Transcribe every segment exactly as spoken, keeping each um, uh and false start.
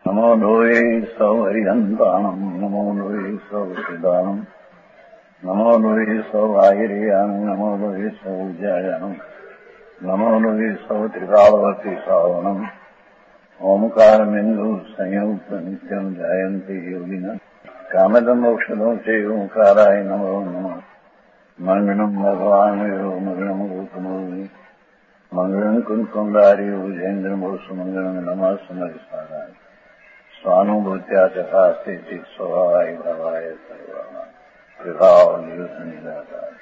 નમો લોહે સૌ હરિહંતાણમ નમો લોહે સૌ સિદ્ધાણમ નમો લોહે સૌ આયર્યાણમ નમો લોહે સૌ જયાણમ નમો લોહે સૌ ત્રિકાળવતી શ્રાવણમ ઓમકારમિંદુ સંયુક્ત નિત્યમ જાયંતી યોગિના કામદમ ઔષધો છે ઓંકારાય નમો નમઃ મંગળમ ભગવાન મંગળમ ગોતમોહિ મંગળમ કુંકુંડારી ઉજેન્દ્રમોસુ મંગળમ નમઃ સમરિસારાય સ્વાનુભૂત્યા ચકાસ્તે ચિત સ્વભાવાય ભાવાય સર્વા વિભાવ નિદાતા.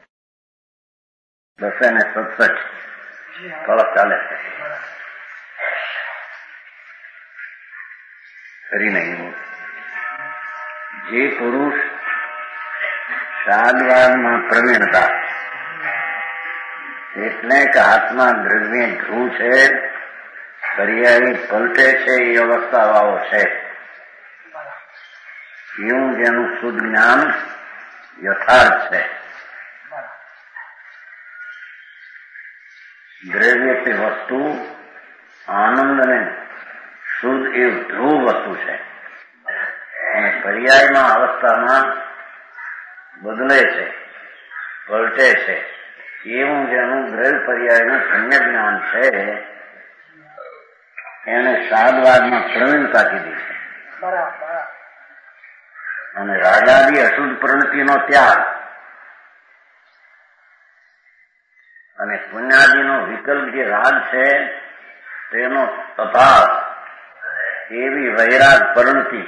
બસો ને સત્સઠ કળશ ચાલે છે. ફરી નહીં જે પુરુષ સાદવાદમાં પ્રવીણતા એટલે કે આત્મા દ્રવ્ય ધ્રુવ છે, પર્યાય પલટે છે, એ અવસ્થાવાળો છે. એવું જેનું શુદ્ધ જ્ઞાન યથાર્થ છે. દ્રવ્ય તે વસ્તુ આનંદ ને શુદ્ધ એ ધ્રુવ વસ્તુ છે અને પર્યાયમાં અવસ્થામાં બદલે છે, પલટે છે. એવું જેનું દ્રવ્ય પર્યાયનું સમ્ય જ્ઞાન છે એને સાદવાદમાં પ્રવીણતા કીધી છે. અને રાગાદી અશુદ્ધ પ્રવૃત્તિનો ત્યાગ અને પુણ્યાદિનો વિકલ્પ જે રાગ છે તેનો અભાવ એવી વૈરાગ પ્રવૃત્તિ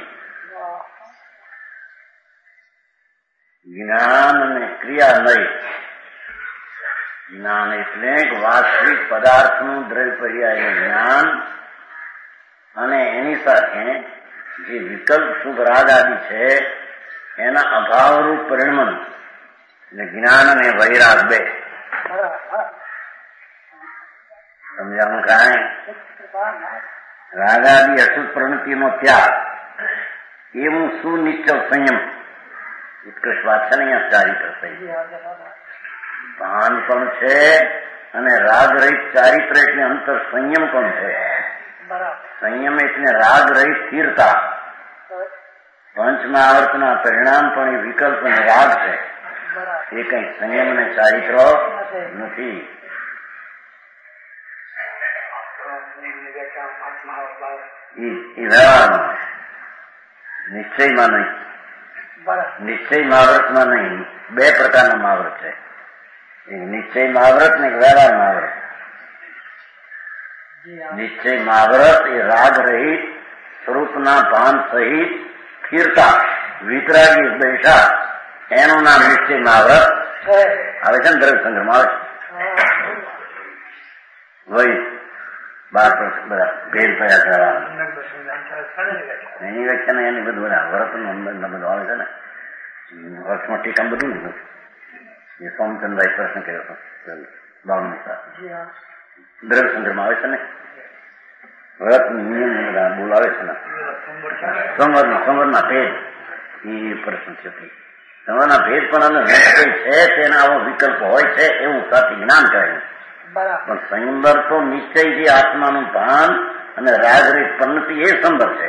જ્ઞાન અને ક્રિયા લઈ. જ્ઞાન એટલે વાસ્તવિક પદાર્થનું દ્રવ્ય પર્યાયનું જ્ઞાન અને એની સાથે જે વિકલ્પ શુભ રાગ આદિ છે એના અભાવરૂપ પરિણમન એટલે જ્ઞાન અને વૈરાગ બે. સમજાવું કાંઈ? રાગાદી અશુદ્ધ પ્રવૃત્તિનો ત્યાગ એવું સુનિશ્ચલ સંયમ ઉત્કૃષ્ટ વાત છે ને. અહીંયા ચારિત્ર ભાન પણ છે અને રાગ રહિત ચારિત્ર એટલે અંતર સંયમ પણ છે. સંયમ એટલે રાગ રહિત સ્થિરતા. પંચમહાવર્તના પરિણામ પણ એ વિકલ્પ અને રાગ છે. એ કઈ સંયમ ને ચારિત્ર નથી. એ વ્યવહારમાં નિશ્ચયમાં નહીં, નિશ્ચય મહાવ્રતમાં નહીં. બે પ્રકારના મહાવ્રત છે, એક નિશ્ચય મહાવ્રત ને એક વ્યવહાર મહાવ્રત. નિશ્ચય મહાવ્રત એ રાગ રહિત સ્વરૂપના ભાન સહિત સ્થિરતા વિતરાગી દશા એનું નામ નિશ્ચય મહાવ્રત આવે છે ને. દ્રવ્ય સંગ્રહમાં આવે વહી બાર વર્ષ બધા ભેદ થયા કરવા એની વ્યાખ્યા એની બધું બધા વ્રત બધું આવે છે ને. વર્ષમાં ટીકા બધું ને એ સોમચંદ્રભાઈ પ્રશ્ન કર્યો હતો બાવન દ્રવ્ય સંગ્રહમાં આવે છે ને. વ્રત નિયમ બધા બોલાવે છે ને. સંવરના સંવરના ભેદ એ પ્રશ્ન છે. સંવરના ભેદ પણ અમે કઈ છે તેના આવો વિકલ્પ હોય છે એવું સાથી જ્ઞાન કહેવાય. પણ સંબર તો નિશ્ચયથી આત્માનું ભાન અને રાગરહિત પ્રવૃત્તિ એ સંબર છે.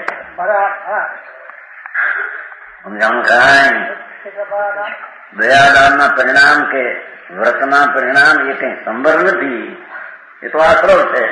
સમજાણું કાંઈ? દયાદાનના પરિણામ કે વ્રતના પરિણામ એ કઈ સંબર નથી, એ તો આશરો છે.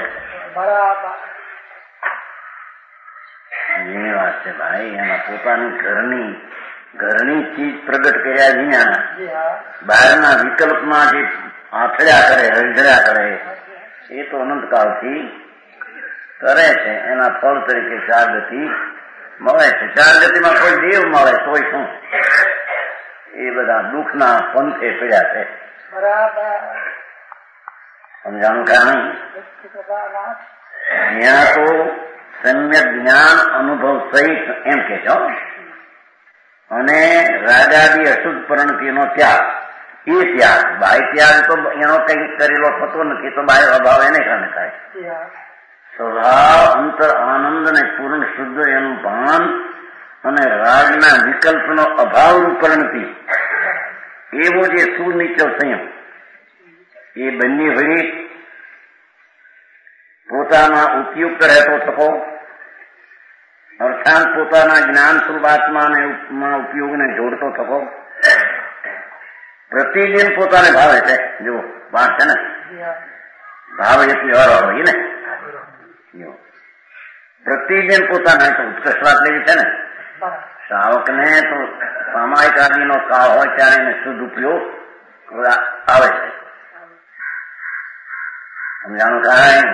એની વાત છે ભાઈ. એમાં પોતાની ઘરની ઘરની ચીજ પ્રગટ કર્યા વિના બહારના વિકલ્પમાં જે આથડ્યા કરે, રંજડ્યા કરે એ તો અનંતકાળથી કરે છે. એના ફળ તરીકે ચાર ગતિ મળે છે. ચાર ગતિમાં કોઈ દેવ મળે તોય શું, એ બધા દુઃખના પંથે પડ્યા છે. સમજાણું કારણે અહીંયા તો સમ્યક જ્ઞાન અનુભવ સહિત એમ કે છો અને રાગાદી અશુદ્ધ પ્રવૃત્તિનો ત્યાગ. એ ત્યાગ બાહ્ય ત્યાગ તો એનો કઈ કરેલો થતો નથી, તો બાહ્ય અભાવ એને કારણે થાય. સ્વભાવ અંતર આનંદ અને પૂર્ણ શુદ્ધ એનું ભાન અને રાગના વિકલ્પનો અભાવરૂપ પ્રવૃત્તિ એવો જે સુનિશ્ચલ સંયમ એ બંને વળી પોતાના ઉપયુક્ત રહેતો થકો અર્થાત પોતાના જ્ઞાન સ્વરૂપ આત્માને ઉપયોગને જોડતો થકો પ્રતિદિન પોતાને ભાવે છે. જો વાત છે ને, ભાવ એટલી અર હોય ને, પ્રતિદિન પોતાને તો ઉત્કર્ષ વાત લેવી છે ને. શ્રાવકને તો સામાયિક આદિનો કાળ હોય ત્યારે એને શુદ્ધ ઉપયોગ આવે છે. સમજાણું કાંઈ?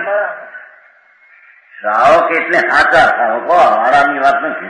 શ્રાવક એટલે સાચા શ્રાવકો, આરામની વાત નથી.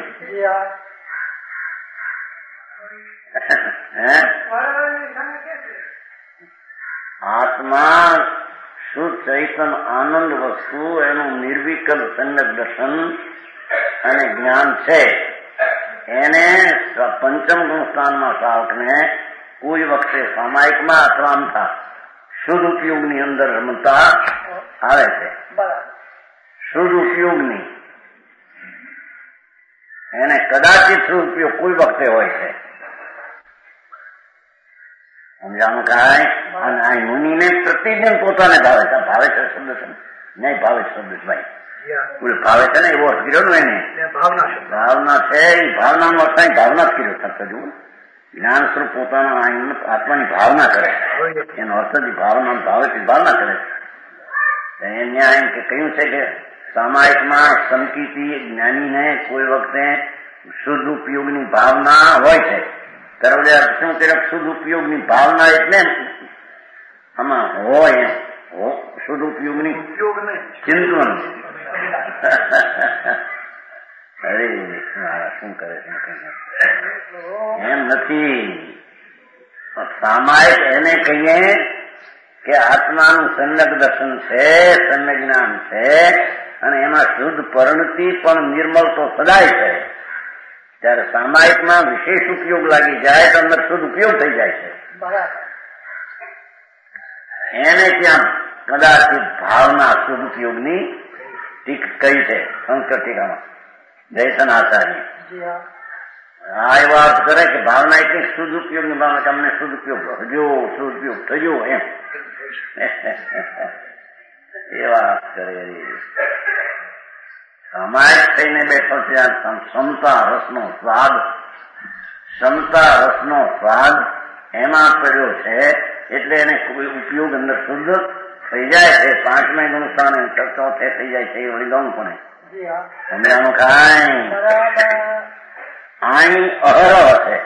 આત્મા શુદ્ધ ચૈતન આનંદ વસ્તુ એનું નિર્વિકલ્પ સમ્યક દર્શન અને જ્ઞાન છે. એને પંચમ ગુણ સ્થાનમાં શ્રાવકને કોઈ વખતે સામાયિકમાં અથવા અમથા શુદ્ધ ઉપયોગની અંદર રમતા આવે છે. શુદ્ધ ઉપયોગની એને કદાચિત શુદ્ધ ઉપયોગ કોઈ વખતે હોય છે. સમજાણું કાંઈ? અને આ મુનિને પ્રતિદિન પોતાને ભાવે છે. ભાવે છે શબ્દ છે નહીં, ભાવે શબ્દ ભાઈ ભાવે છે ને એવો અર્થ કર્યો ને એને ભાવના છે. એ ભાવનાનો અર્થ ભાવના જ કર્યો થતો જુઓ. જ્ઞાન સ્વરૂપ પોતાના આત્માની ભાવના કરે એનો અર્થ જ ભાવના ભાવે ભાવના કરે છે. એને એમ કે કહ્યું છે કે સામાયિકમાં સંકિતી જ્ઞાનીને કોઈ વખતે શુદ્ધ ઉપયોગની ભાવના હોય છે. ત્યારે શું તરફ શુદ્ધ ઉપયોગની ભાવના એટલે આમાં હોય એમ શુદ્ધ ઉપયોગની ચિંતન. અરે મારા શું કરે છે એમ નથી. સામાયિક એને કહીએ કે આત્માનું સમ્યક દર્શન છે, સમ્યક જ્ઞાન છે અને એમાં શુદ્ધ પરિણતિ પણ નિર્મળ તો સદાય છે. ત્યારે સામાયિકમાં વિશેષ ઉપયોગ લાગી જાય તો અંદર શુદ્ધ ઉપયોગ થઈ જાય છે. એને ત્યાં કદાચિત ભાવના શુદ્ધ ઉપયોગની ટીક કહી છે સંસ્કૃત ટીકામાં જયસન આચાર્ય. આ એ વાત કરે કે ભાવના એટલી શુદ્ધ ઉપયોગની ભાવના તમને શુદ્ધ ઉપયોગ હજો શુદ્ધ ઉપયોગ થયો એમ એ વાત કરે. સામાયિક થઈને બેઠો ત્યાં ક્ષમતા રસનો સ્વાદ ક્ષમતા રસનો સ્વાદ એમાં પડ્યો છે એટલે એને કોઈ ઉપયોગ અંદર શુદ્ધ થઈ જાય છે. પાંચમા ગુણ સ્થાન ચોથે થઈ જાય છે. એ વળી ગૌણ પણ સમજાનું કાંઈ? અહીં અહરહ છે.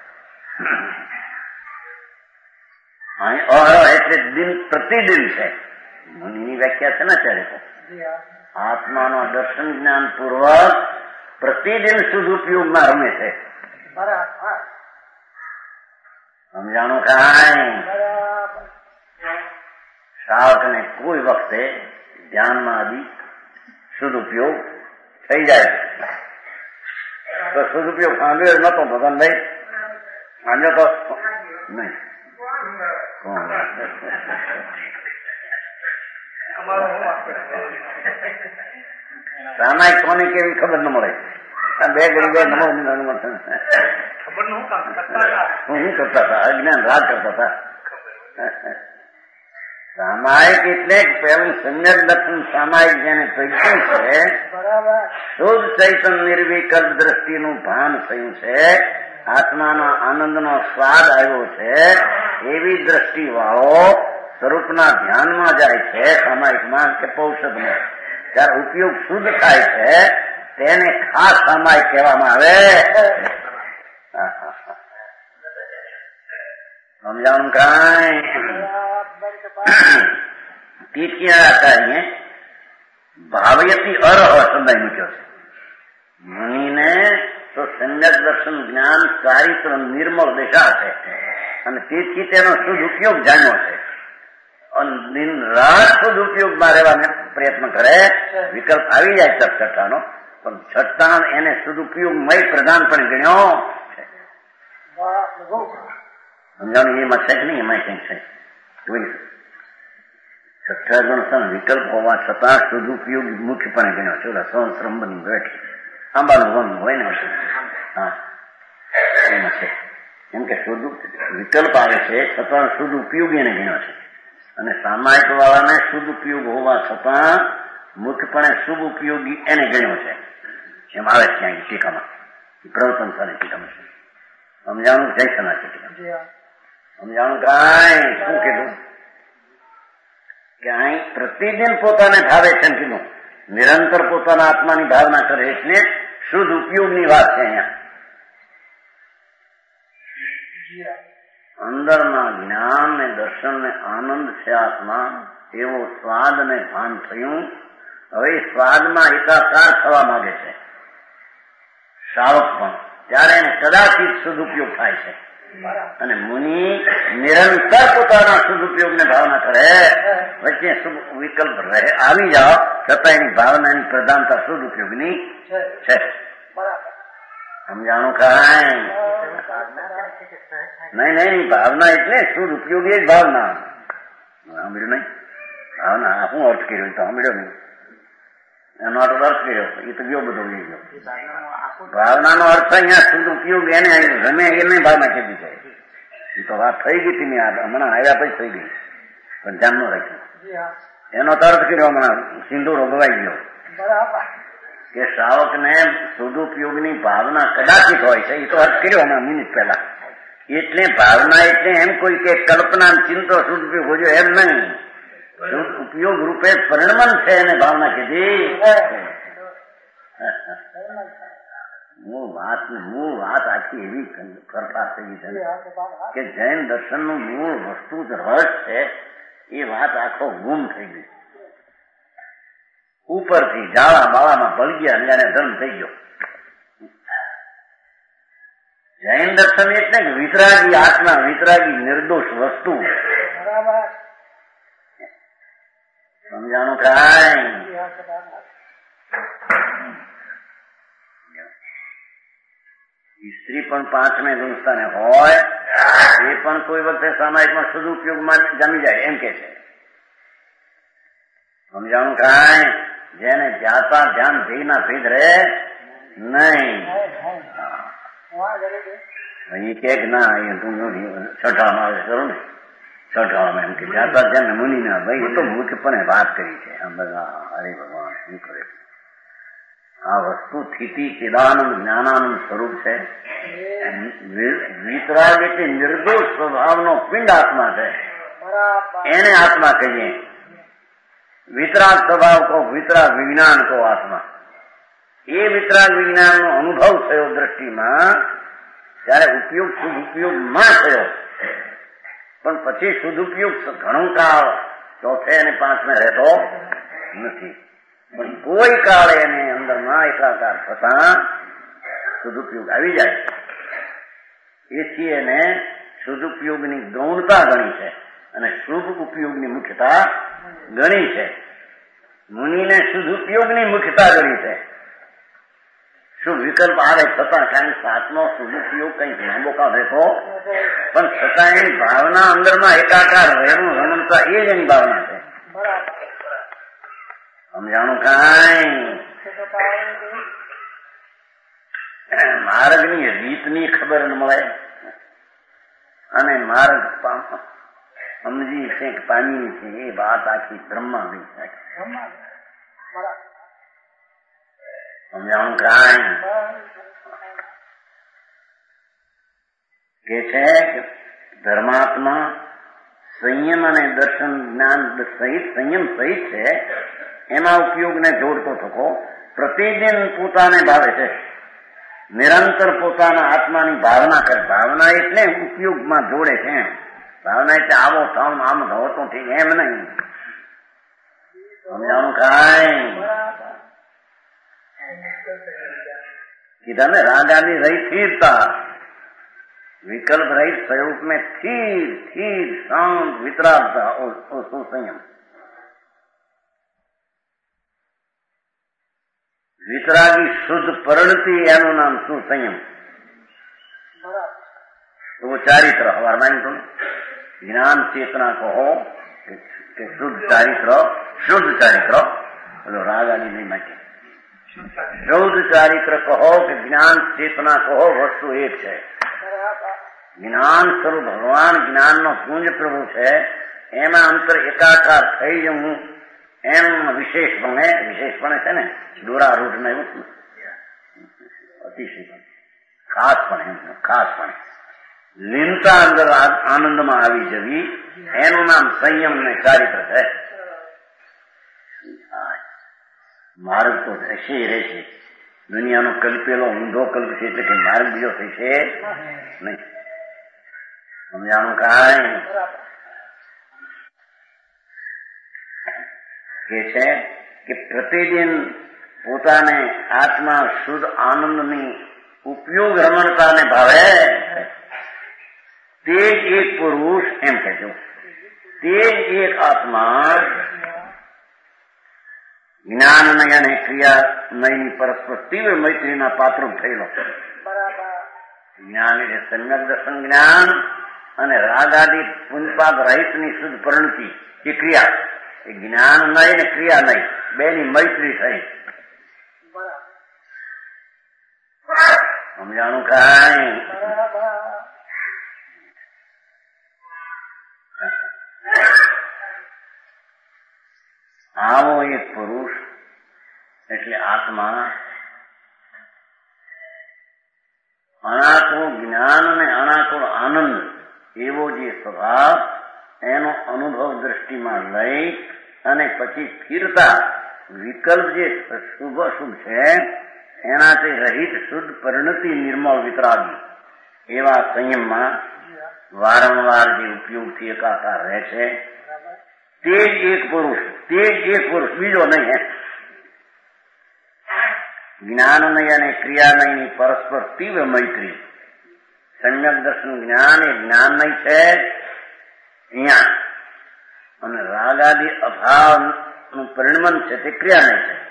અહીં અહરહ એટલે દિન પ્રતિદિન છે. મુનિની વ્યાખ્યા છે ને ત્યારે તો આત્માનો દર્શન જ્ઞાન પૂર્વક પ્રતિદિન શુદ્ધ ઉપયોગમાં રમે છે. સમજાણું કાંઈ? શ્રાવકને કોઈ વખતે ધ્યાનમાં આદિ શુદ્ધ ઉપયોગ થઈ જાય તો શુદ્ધ ઉપયોગ સાંભળ્યો નતો ભગવાનભાઈ? સાંભળ્યો તો નહીં. સામાયિક કોની કેવી ખબર ન મળે. બે ઘડી બે નમો હું કરતા હતા, અજ્ઞાન રાગ કરતા હતા. સામાયિક એટલે પેલું સમ્યક દર્શન સામાયિક જેને થયું છે શુદ્ધ ચૈતન નિર્વિકલ્પ દ્રષ્ટિનું ભાન થયું છે, આત્માનો આનંદનો સ્વાદ આવ્યો છે એવી દ્રષ્ટિ વાળો સ્વરૂપના ધ્યાનમાં જાય છે સામાયિકમાં કે પૌષદમાં. ત્યારે ઉપયોગ શુદ્ધ થાય છે તેને ખાસ સામાયિક કહેવામાં આવે. સમજાણું કાંઈ? ટીચિયાચાર્ય ભાવયતી અરહ શબ્દ મૂક્યો છે. મુનિને તો સમ્યક દર્શન જ્ઞાન ચારિત્ર નિર્મળ દિશા છે અને તેથી તેનો શુદ્ધ ઉપયોગ જાણ્યો છે. દિન રાત શુદ્ધ ઉપયોગમાં રહેવાનો પ્રયત્ન કરે. વિકલ્પ આવી જાય છઠ્ઠાનો પણ છઠ્ઠા એને શુદ્ધ ઉપયોગમય પ્રધાનપણે ગણ્યો છે. સમજાણું? એમાં છે કે નહીં? એમાં કંઈક છે જોઈ. છઠ્ઠા ગણ વિકલ્પ હોવા છતાં શુદ્ધ ઉપયોગ મુખ્યપણે ગણ્યો છે. ઓલા સહસ્રમ બની બેઠ આંબાનું વન હોય ને હા એમાં છે એમ કે શુદ્ધ વિકલ્પ આવે છે છતાં શુદ્ધ ઉપયોગી એને ગણ્યો છે. અને સામાયિક વાળાને શુદ્ધ ઉપયોગ હોવા છતાં મુખ્યપણે શુભ ઉપયોગી એને ગણ્યો છે. એમ આવે છે અહીં ટીકામાં, પ્રવચન સારી ટીકામાં છે. સમજાણું જયસના છે ટીકા. સમજાણું કાંઈ શું કીધું કે અહીં પ્રતિદિન પોતાને ભાવે છે કીધું, નિરંતર પોતાના આત્માની ભાવના કરે એટલે શુદ્ધ ઉપયોગની વાત છે. અહીંયા અંદરના જ્ઞાન ને દર્શન ને આનંદ છે આત્મા, એવો સ્વાદ ને ભાન થયું. હવે સ્વાદમાં એકાકાર થવા માંગે છે શ્રાવક પણ, ત્યારે એને કદાચિત સદુપયોગ થાય છે. અને મુનિ નિરંતર પોતાના સદુપયોગને ભાવના કરે, વચ્ચે વિકલ્પ રહે આવી જાઓ છતાં એની ભાવનાની પ્રધાનતા સદુપયોગની છે. સમજાણું કાંઈ નહીં નહીં. ભાવના એટલે સદુપયોગી જ ભાવના. સાંભળ્યું નહીં? ભાવના શું અર્થ કર્યો તો સાંભળ્યો નહીં? એનો અર્થ કર્યો એ તો ગયો બધો લઈ ગયો. ભાવનાનો અર્થ અહીંયા શુદ્ધ ઉપયોગ એને ગમે એને ભાવના કીધી છે. એ તો વાત થઈ ગઈ હતી હમણાં આવ્યા પછી થઈ ગઈ, પણ ધ્યાન ન રાખ્યું. એનો તો અર્થ કર્યો હમણાં સિંદૂર ભવાઈ ગયો કે શ્રાવક ને સદુપયોગની ભાવના કદાચિત હોય છે. એ તો અર્થ કર્યો હમણાં મિનિટ પહેલા. એટલે ભાવના એટલે એમ કોઈ કે કલ્પના ચિંતો સદુપયોગ હોય એમ નહીં, ઉપયોગ રૂપે પરિણમન છે એને ભાવના કીધી. મૂળ વાત મૂળ વાત આખી એવી ફરફાર થઈ ગઈ છે કે જૈન દર્શનનું મૂળ વસ્તુ જ રસ છે એ વાત આખો ગુમ થઈ ગઈ. ઉપરથી જાળા બાળામાં ભળી ગયા અને એને ધર્મ થઈ ગયો. જૈન દર્શન એટલે વિતરાગી આત્મા, વિતરાગી નિર્દોષ વસ્તુ. સમજાણું કાંઈ? સ્ત્રી પણ પાંચમે ગુણસ્થાને હોય એ પણ કોઈ વખતે સામાયિકમાં સદુપયોગમાં જમી જાય એમ કે છે. સમજાણું કાંઈ? જેને જાતા ધ્યાન ભેગના ભેદ રહે નહીં. એ કે ના એ તું છઠામાં આવે કરું ને છઠામાં એમ કે જાતા ધ્યાન મુનિ ના ભાઈ એ તો મૂર્ખપણે વાત કરી છે. આમ બધા હરે ભગવાન શું કરે છે? આ વસ્તુ સ્થિતિ ચિદાનંદ જ્ઞાનાનંદ સ્વરૂપ છે. વિતરાગ એટલે નિર્દોષ સ્વભાવનો પિંડ આત્મા છે, એને આત્મા કહીએ. વિતરાગ સ્વભાવ કહો, વિતરાગ વિજ્ઞાન કહો આત્મા. એ વિતરાગ વિજ્ઞાનનો અનુભવ થયો દ્રષ્ટિમાં ત્યારે ઉપયોગ સદુપયોગમાં થયો, પણ પછી સદુપયોગ ઘણું કાળ ચોથે અને પાંચમે રહેતો નથી. પણ કોઈ કાળે એને અંદરમાં એકાકાર થતા સદુપયોગ આવી જાય છે. એથી એને સદુપયોગની ગૌણતા ગણી છે અને શુભ ઉપયોગની મુખ્યતા ગણી છે. મુનિને સદુપયોગની મુખ્યતા ગણી છે. શું વિકલ્પ આવે છતાં કારણ સાતનો સદુપયોગ કંઈક લાંબો કાળ રહેતો પણ છતાં એની ભાવના અંદરમાં એકાકાર રહેવું રમણતા એ જ એની ભાવના છે. સમજાણું કાંઈ? માર્ગની રીતની ખબર ન મળે અને માર્ગ સમજી છે પામી છે એ વાત આખી બ્રહ્મા ગઈ છે. સમજાણું કાંઈ? કે છે કે ધર્માત્મા સંયમ અને દર્શન જ્ઞાન સહિત સંયમ સહિત છે. એમાં ઉપયોગને જોડતો થકો પ્રતિદિન પોતાને ભાવે છે, નિરંતર પોતાના આત્માની ભાવના કરે. ભાવના એટલે ઉપયોગમાં જોડે છે એમ. ભાવના એટલે આવો થાવ આમ ધવો તો ઠીક એમ નહીં. સમજાણું કાંઈ? કીધા ને રાગાની રહી સ્થિરતા, વિકલ્પ रहित स्वरूप में स्थिर स्थिर शांत वितरागता और सुसंयम. वितरागी शुद्ध परिणति एનું નામ સુસંયમ. तो वो चारित्र हमारे मानी तुम ज्ञान चेतना कहो कि शुद्ध चारित्र, शुद्ध चारित्र बोलो राग आदि नहीं मानी. शुद्ध चारित्र कहो कि ज्ञान चेतना कहो वस्तु एक है. જ્ઞાન સ્વરૂપ ભગવાન જ્ઞાન નો પુંજ પ્રભુ છે. એમાં અંતર એકાકાર થઈ જવું એમ વિશેષપણે વિશેષપણે છે ને દોરા રૂઢ ને એવું અતિશય ખાસપણે ખાસપણે લીનતા અંદર આનંદમાં આવી જવી એનું નામ સંયમ ને ચારિત્ર છે. માર્ગ તો થશે રહેશે. દુનિયાનો કલ્પેલો ઊંધો કલ્પ છે એટલે કે માર્ગ બીજો થશે નહીં. સમજાણું કાંઈ કે છે કે પ્રતિદિન પોતાને આત્મા શુદ્ધ આનંદની ઉપયોગ રમણતાને ભાવે તે જ એક પુરુષ એમ કહેજો, તે જ એક આત્મા જ્ઞાન નય અને ક્રિયા નયની પરસ્પર તીવ્ર મૈત્રીના પાત્રો થયેલો. જ્ઞાન એટલે સમ્યક દર્શન જ્ઞાન અને રાગાદી પુંજપાપ રહિતની શુદ્ધ પરિણતિ એ ક્રિયા. એ જ્ઞાન નય ને ક્રિયા નય બેની મૈત્રી થઈ. સમજાણું કાંઈ આવો એક પુરુષ એટલે આત્મા અનાકુળ જ્ઞાન અને અનાકુળ આનંદ એવો જે સ્વભાવ એનો અનુભવ દ્રષ્ટિમાં લઈ અને પછી સ્થિરતા વિકલ્પ જે શુભ અશુભ છે એનાથી રહિત શુદ્ધ પરિણતિ નિર્મળ વિતરાગી એવા સંયમમાં વારંવાર જે ઉપયોગથી એકાકાર રહે છે તે જ એક પુરુષ, તે જ એક પુરુષ, બીજો નહીં. જ્ઞાન નય અને ક્રિયા નયની પરસ્પર તીવ્ર મૈત્રી. સમ્યક દર્શન જ્ઞાન એ જ્ઞાન નય છે અહીંયા, અને રાગાદી અભાવનું પરિણમન છે તે ક્રિયા નય છે.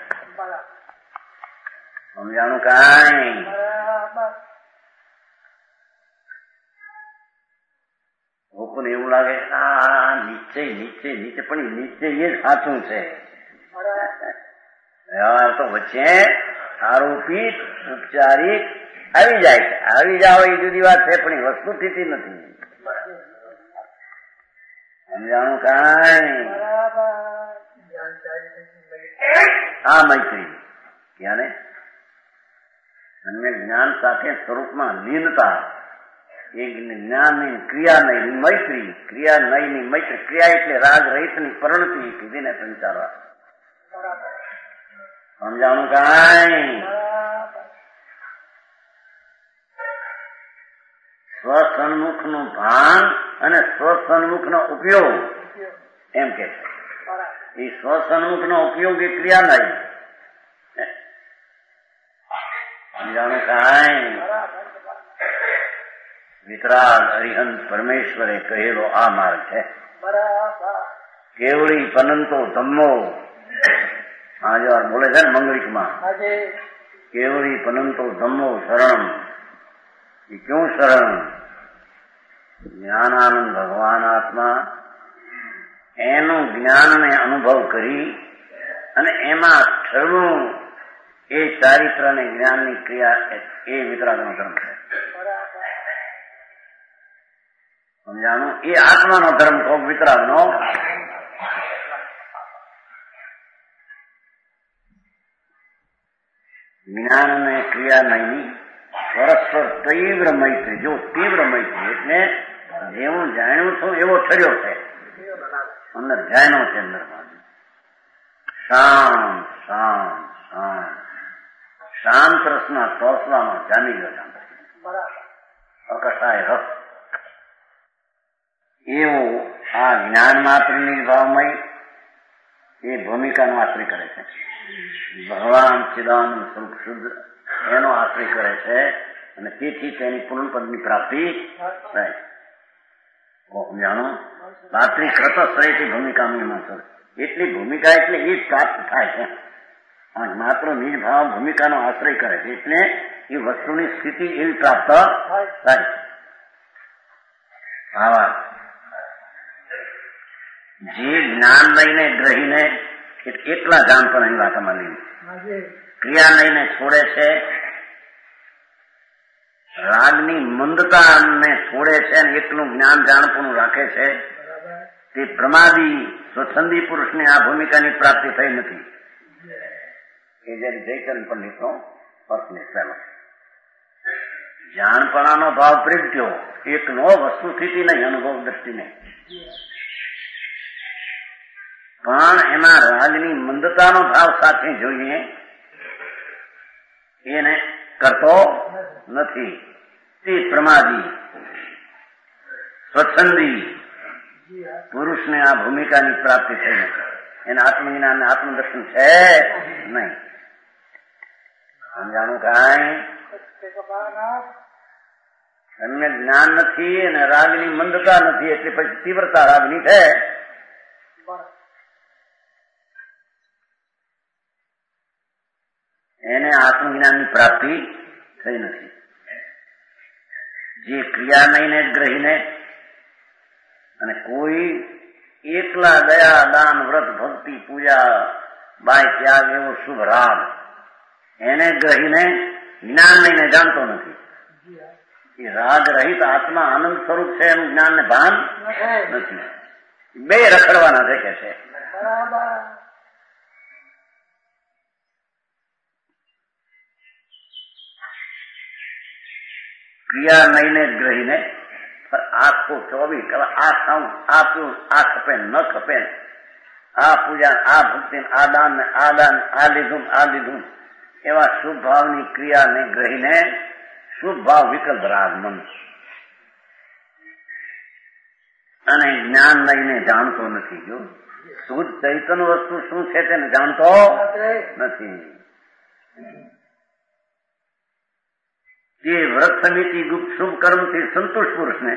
સમજાણું કાંઈ લોકોને એવું લાગે આ નીચે નીચે નીચે પણ નીચે એ જ સાચું છે. વ્યવહાર તો વચ્ચે આરોપિત ઉપચારિક આવી જાય છે. આવી જાવ એ જુદી વાત છે પણ એ વસ્તુ સ્થિતિ નથી. સમજાણું કાંઈ આ મૈત્રી ક્યારે અને જ્ઞાન સાથે સ્વરૂપમાં લીનતા એ જ્ઞાન ની ક્રિયા નહીં મૈત્રી, ક્રિયા નહીં ની મૈત્રી. ક્રિયા એટલે રાગ રહિત ની પરિણતિ કીધીને સંચારવા. સમજાણું કાંઈ સ્વસન્મુખ નું ભાન અને સ્વસન્મુખ નો ઉપયોગ એમ કે છે. એ સ્વસન્મુખ નો ઉપયોગ એ ક્રિયા નહીં. સમજાણું કાંઈ વિતરાગ હરિહંસ પરમેશ્વરે કહેલો આ માર્ગ છે. કેવળી પનંતો ધમ્મો આ જો બોલે છે ને મંગળીકમાં કેવળી પનંતો ધમ્મો શરણ. એ ક્યું શરણ? જ્ઞાનાનંદ ભગવાન આત્મા એનું જ્ઞાનને અનુભવ કરી અને એમાં ઠરવું એ ચારિત્ર અને જ્ઞાનની ક્રિયા એ વિતરાગનો ધર્મ છે. સમજાણું? એ આત્માનો ધર્મ તો વિતરાગનો. જ્ઞાન અને ક્રિયા નહીં પરસ્પર તીવ્ર મૈત્રી. જો તીવ્ર મૈત્રી એટલે જેવું જાણ્યું છું એવો ઠર્યો છે, અંદર જાણ્યો છે. અંદરમાં શાંત શાંત શાંત શાંત રસના તોસલામાં જામી ગયો. અકસાય રસ એવું આ જ્ઞાન માત્ર નિર્ભાવમય એ ભૂમિકાનો આશ્રય કરે છે. ભગવાન ચિદાનંદ સ્વરૂપ શુદ્ધ એનો આશ્રય કરે છે અને તેથી તેની પૂર્ણપદની પ્રાપ્તિ થાય. જાણો રાત્રિ કૃત શ્રેયથી ભૂમિકા એટલી ભૂમિકા એટલે એ પ્રાપ્ત થાય છે. માત્ર નિર્ભાવ ભૂમિકાનો આશ્રય કરે છે એટલે એ વસ્તુની સ્થિતિ એવી પ્રાપ્ત થાય. આવા જે જ્ઞાન લઈને ગ્રહીને એટલા જાણ પણ અહીં વાતમાં લીધી. ક્રિયા લઈને છોડે છે, રાગની મંદતાને છોડે છે અને એકલું જ્ઞાન જાણપણું રાખે છે. તે પ્રમાદી સ્વચ્છંદી પુરુષને આ ભૂમિકાની પ્રાપ્તિ થઈ નથી. એ જયારે જયચંદ પંડિતનો અર્થ નીકળેલો જાણપણાનો ભાવ પ્રગટ્યો, એકનો વસ્તુ સ્થિતિ નહીં, અનુભવ દ્રષ્ટિ નહીં, પણ એમાં રાગની મંદતાનો ભાવ સાથે જોઈએ એને કરતો નથી. તે પ્રમાદી સ્વચ્છંદી પુરુષને આ ભૂમિકાની પ્રાપ્તિ થઈ નથી. એને આત્મજ્ઞાન ને આત્મદર્શન છે નહીં. સમજાણું કાંઈ? એમને જ્ઞાન નથી અને રાગની મંદતા નથી, એટલે પછી તીવ્રતા રાગની છે. એને આત્મજ્ઞાનની પ્રાપ્તિ થઈ નથી. જે ક્રિયા નહીને ગ્રહીને અને કોઈ એકલા દયા દાન વ્રત ભક્તિ પૂજા બાય ત્યાગ એવો શુભ રાગ એને ગ્રહીને જ્ઞાન લઈને જાણતો નથી. એ રાગ રહિત આત્મા આનંદ સ્વરૂપ છે એનું જ્ઞાન ને ભાન નથી. બે રખડવાના છે કે છે. ક્રિયા નહીને જ ગ્રહીને આખો ચોવીસ કલાક આ ખાઉં, આ પીવું, આ ખપે ન ખપે, આ પૂજા, આ ભક્તિ, આ દાન ને આ દાન, આ લીધું આ લીધું, એવા શુભ ભાવની ક્રિયાને ગ્રહીને શુભ ભાવ વિકલ્પ રાગ મન અને જ્ઞાન લઈને જાણતો નથી. જો શુદ્ધ ચૈતન્ય વસ્તુ શું છે તેને જાણતો નથી. એ વ્રત સમિતિ ગુપ્ત શુભ કર્મથી સંતુષ્ટ પુરુષને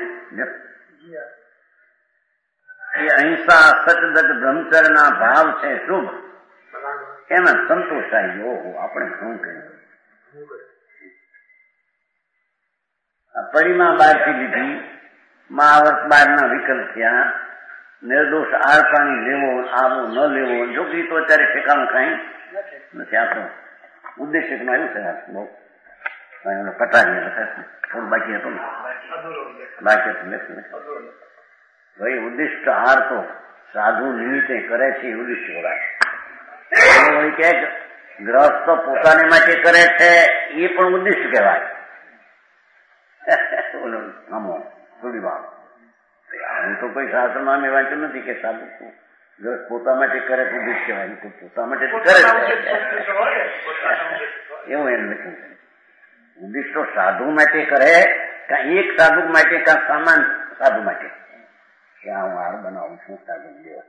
એ અહિંસા સચદત બ્રહ્મચર્યના ભાવ છે શુભ, એમાં સંતોષ આવી ગયો. આપણે શું કહ્યું? પરિમા બહારથી લીધી, મહાવર્ત બહારના વિકલ્પ થયા, નિર્દોષ આળસાની લેવો આવો ન લેવો, જોગી તો અત્યારે ઠેકાણું કઈ નથી. આપણો ઉદ્દેશ્ય આવ્યું છે બહુ કટારી થોડું બાકી હતું ને, બાકી હતું ભાઈ. ઉદ્દિષ્ટ આહાર તો સાધુ નિમિત્તે કરે છે, ઉદ્દિષ્ટ બોલાય. કે ગ્રસ્ત પોતાને માટે કરે છે એ પણ ઉદ્દિષ્ટ કહેવાય. આમો થોડી વાત હું તો કોઈ શાસ્ત્રમાં મેં વાંચ્યું નથી કે સાધુ ગ્રસ્ત પોતા માટે કરે તો ઉદ્દિષ્ટ કહેવાય. પોતા માટે કરે એવું એમ લખ્યું છે. ઉદ્દિષ્ટો સાધુ માટે કરે કા એક સાધુ માટે કા સામાન સાધુ માટે. ક્યાં હું હાર બનાવું છું સાધુ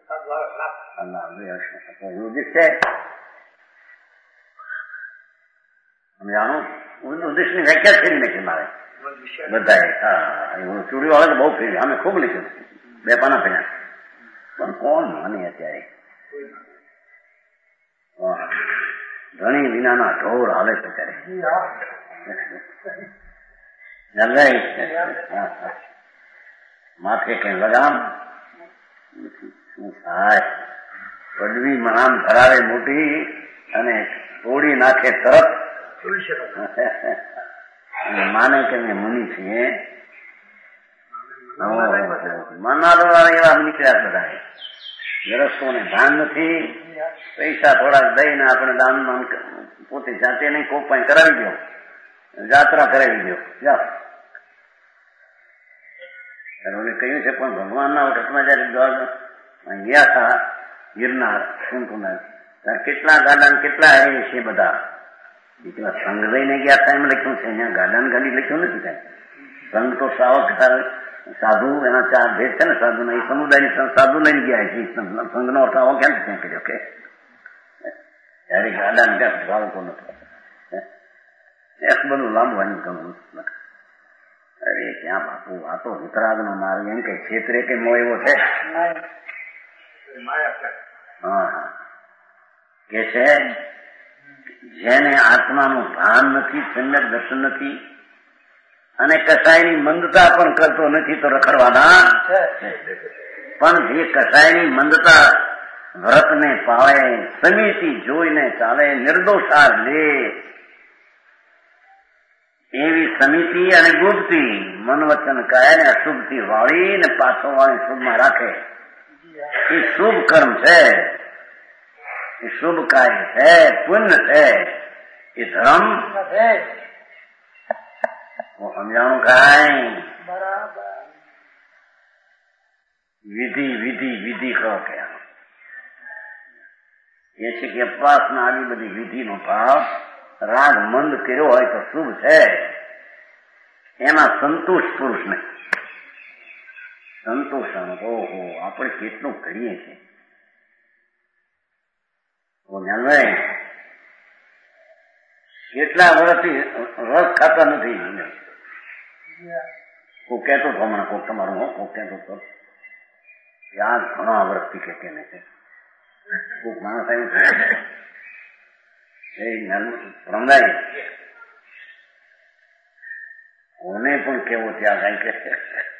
ઉદ્દિષ્ટ છે. જાણું ઉદ્દિષ્ટની વ્યાખ્યા ફેરી નાખી મારે બધાએ. હા ચૂડીઓ આવે તો બહુ ફેરી, અમે ખૂબ લીધું, બે પાના ફેર્યા, પણ કોણ માને અત્યારે? ધણી વિનાના ઢોર હાલે છે અત્યારે. માથે કઈ લગામ શું થાય? પડવી મનામ ધરાવે મોટી અને તોડી નાખે તરત. માને કે મેં મુનિ છીએ. માનનારો એવા નીકળ્યા બધા. ગરસ્તોને ભાન નથી. પૈસા થોડાક દઈને આપણે દાન પોતે જાતે નહીં કોપાઈ કરાવી દો, જાત્રા કરાવી દો, જાઓ. એને કહ્યું છે પણ ભગવાનના વખતમાં જયારે ગયા હતા ગિરનાર કુંકુના, ત્યારે કેટલા ગાડા કેટલા હરે છે બધા. એટલા સંઘ લઈને ગયા હતા એમ લખ્યું છે. અહીંયા ગાડા ગાડી લખ્યું નથી કાંઈ. સંઘ તો સાવક સાધુ એના ચાર ભેદ છે ને સાધુ ના, એ સમુદાય સાધુ લઈને ગયા છે. સંઘ નો અર્થ આવો કેમ ક્યાં કર્યો કે ત્યારે ગાડા ને ત્યાં ભાવકો નથી. એક બધું લાંબુ કહું. અરે ક્યાં બાપુ, આ તો વિતરાગ નો માર્ગ એમ કે ક્ષેત્રે કે મો એવો છે. હા હા કે છે જેને આત્માનું ભાન નથી, સમ્યક દર્શન નથી અને કસાયની મંદતા પણ કરતો નથી તો રખડવાના. પણ જે કસાયની મંદતા વ્રતને પાળે, સમિતિ જોઈને ચાલે, નિર્દોષાર લે, એવી સમિતિ અને ગુપ્તિ મન વચન કાય ને અશુભથી વાળી ને પાછો વાળી શુભમાં રાખે, એ શુભ કર્મ છે, એ શુભ કાર્ય છે, પુણ્ય છે, એ ધર્મ સમજાણું કાંઈ બરાબર વિધિ વિધિ વિધિ કહો કે એ છે કે અપવાસના આવી બધી વિધિનો ભાવ રાગ મંદ કર્યો હોય તો શુભ છે એમાં સંતોષ પુરુષ નહીં. સંતોષ ઓહો આપણે કેટલું કરીએ છીએ જ્ઞાનભાઈ કેટલા વર્ષથી રસ ખાતા નથી. કોઈ કહેતો હતો હમણાં કોક તમારું હો કોક કહેતો હતો યાદ ઘણા વર્ષથી કે કેને છે કોક માણસ આવ્યું પ્રમદાય કોને પણ કેવું ત્યાં કઈ કે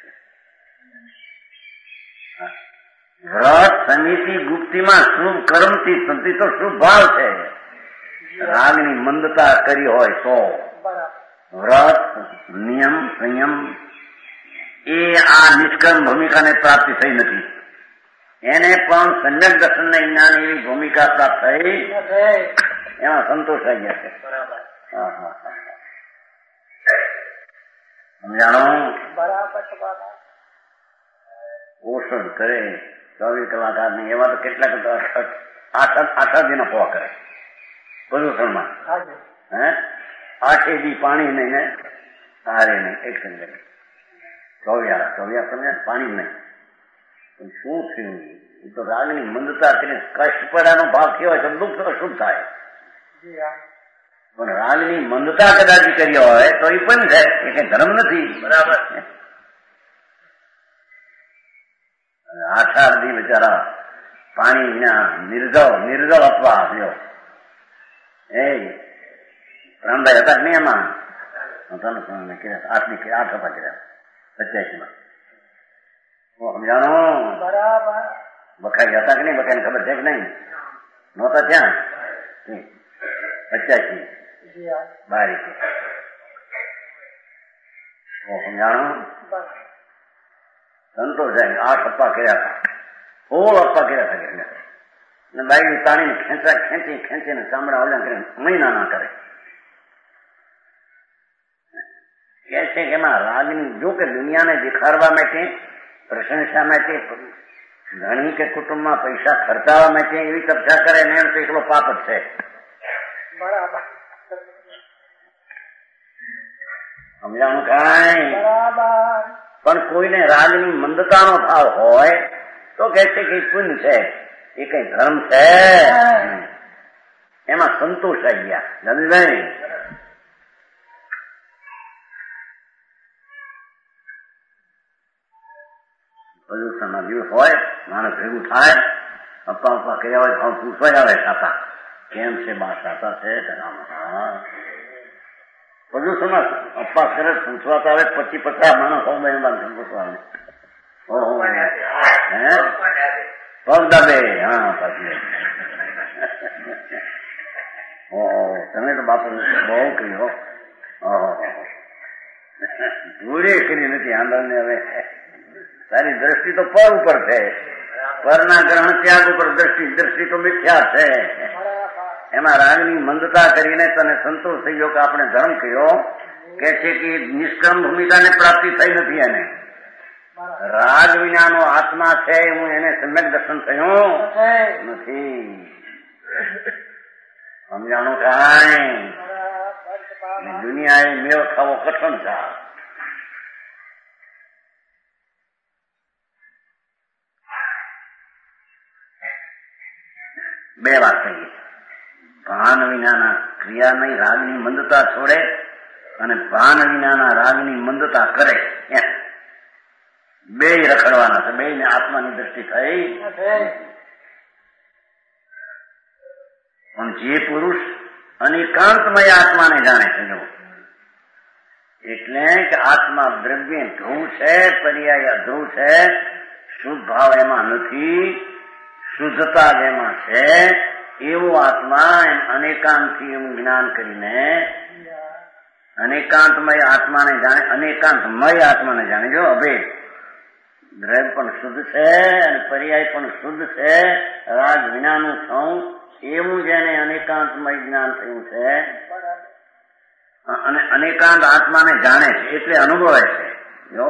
વ્રત સમિતિ ગુપ્તીમાં શુભ કર્મથી સંતિ તો શુભ ભાવ છે. રાગની મંદતા કરી હોય તો વ્રત નિયમ સંયમ એ આ નિષ્કર્મ ભૂમિકાને પ્રાપ્તિ થઈ નથી. એને પણ સમ્યક દર્શન ને જ્ઞાન એવી ભૂમિકા પ્રાપ્ત થઈ એમાં સંતોષ થઈ ગયા છે. સમજાણો પોષણ કરે ચોવીસ કલાકાર ને એવા તો કેટલાક આઠ દિનો પોવા કરે પ્રદૂષણમાં હે આઠે દી પાણી નહીં ને તારે નહીં એક સંગે ચોવ્યા ચોવ્યા સમજે પાણી નહીં શું થયું એ તો રાગની મંદતા કરીને કષ્ટ પડાનો ભાવ થયો હોય તો દુઃખ અશુભ થાય. પણ રાગની મંદતા કદાચ કરી હોય તો એ પણ છે એ કઈ ધર્મ નથી. બરાબર આઠ આઠ દી બિચારા પાણી વિના નિર્જળ નિર્જળ આપવા આવ્યો એ રામભાઈ હતા નહીં એમાં આઠની આઠ હતા કર્યા પચાસી માં સમજાણો બરાબર બખાઈ હતા કે નહીં બખાઈ ખબર છે કે નહીં નહોતા ત્યાં પચાસી બારી સમજાણો સંતોષ જાય આઠ અપ્પા કર્યા હતા સોળ અપ્પા કર્યા હતા ને બાઈ તાણીને ખેંચા ખેંચી ખેંચીને ચામડા ઓલા કરીને મહિના ના કરે કે છે કે એમાં રાગની જો કે દુનિયાને દેખાડવા માટે પ્રશંસા માટે ઘણી કે કુટુંબમાં પૈસા ખર્ચાવા માટે એવી ચર્ચા કરે ને એમ તો એકલો પાપ જ છે. બરાબર સમજાણું કાંઈ બરાબર પણ કોઈને રાગની મંદતાનો ભાવ હોય તો કહે છે કે પુણ્ય છે એ કઈ ધર્મ છે એમાં સંતોષ આવી ગયા. જમીભાઈ પ્રદૂષણના દિવસ હોય માણસ ભેગું થાય અપ્પા અપ્પા કર્યા હોય ભાવ પૂછવા આવે સાતા કેમ છે બા સાતા છે પ્રદૂષણમાં અપ્પા સરસ પૂછવા તો આવે પછી પચાસ માણસ હો બે પૂછવા આવે હે પગ દબે હા પછી ઓહો તમે તો બાપુ બહુ કર્યો જોડે કરી નથી આંદોલન હવે તારી દ્રષ્ટિ તો પર ઉપર છે પરના ગ્રહણ ત્યાગ ઉપર દ્રષ્ટિ દ્રષ્ટિ તો મિથ્યા છે. એમાં રાગની મંદતા કરીને તને સંતોષ થઈ ગયો કે આપણે ધર્મ કર્યો કે છે કે નિષ્કર્મ ભૂમિકાને પ્રાપ્તિ થઈ નથી. એને રાગ વિનાનો આત્મા છે હું એને સમ્યક દર્શન થયું નથી. સમજાણું કાંઈ દુનિયાએ મેળ ખાવો કઠણ છે. બે વાત કહીએ ભાન વિનાના ક્રિયા નહીં રાગની મંદતા છોડે અને ભાન વિનાના રાગની મંદતા કરે બે રખડવાના છે. બે ને આત્માની દ્રષ્ટિ થઈ પણ જે પુરુષ અનેકાંતમય આત્માને જાણે છે જો એટલે કે આત્મા દ્રવ્ય ધ્રુવ છે પર્યાય ધ્રુવ છે શુદ્ધ ભાવ એમાં નથી શુદ્ધતા જેમાં છે એવો આત્મા એમ અનેકાંતથી એમ જ્ઞાન કરીને અનેકાંતમય આત્માને જાણે અનેકાંતમય આત્માને જાણે જો અભેદ દ્રવ્ય પણ શુદ્ધ છે અને પર્યાય પણ શુદ્ધ છે રાગ વિનાનું થવું એવું જેને અનેકાંતમય જ્ઞાન થયું છે અને અનેકાંત આત્માને જાણે છે એટલે અનુભવે છે. જો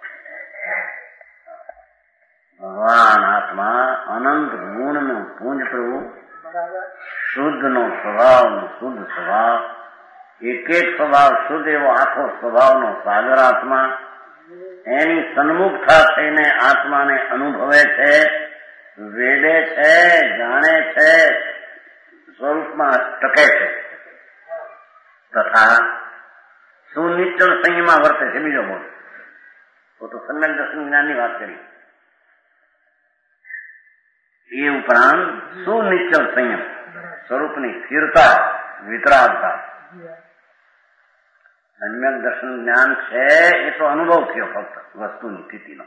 ભગવાન આત્મા અનંત ગુણનો પુંજ પ્રભુ, શુદ્ધનો સ્વભાવનો શુદ્ધ સ્વભાવ, એક એક સ્વભાવ શુદ્ધ એવો આખો સ્વભાવનો સાગર આત્મા એની સન્મુખતા થઈને આત્માને અનુભવે છે, વેડે છે, જાણે છે, સ્વરૂપમાં ટકે છે. તથા સુનિશ્ચળ સંયમમાં વર્તે છે. બીજો બોલ તો તો સમ્યક દર્શન જ્ઞાનની વાત કરી. એ ઉપરાંત સુનિશ્ચળ સંયમ, સ્વરૂપની સ્થિરતા, વિતરાગતા. સમ્યક દર્શન જ્ઞાન છે એ તો અનુભવ થયો ફક્ત વસ્તુની સ્થિતિનો,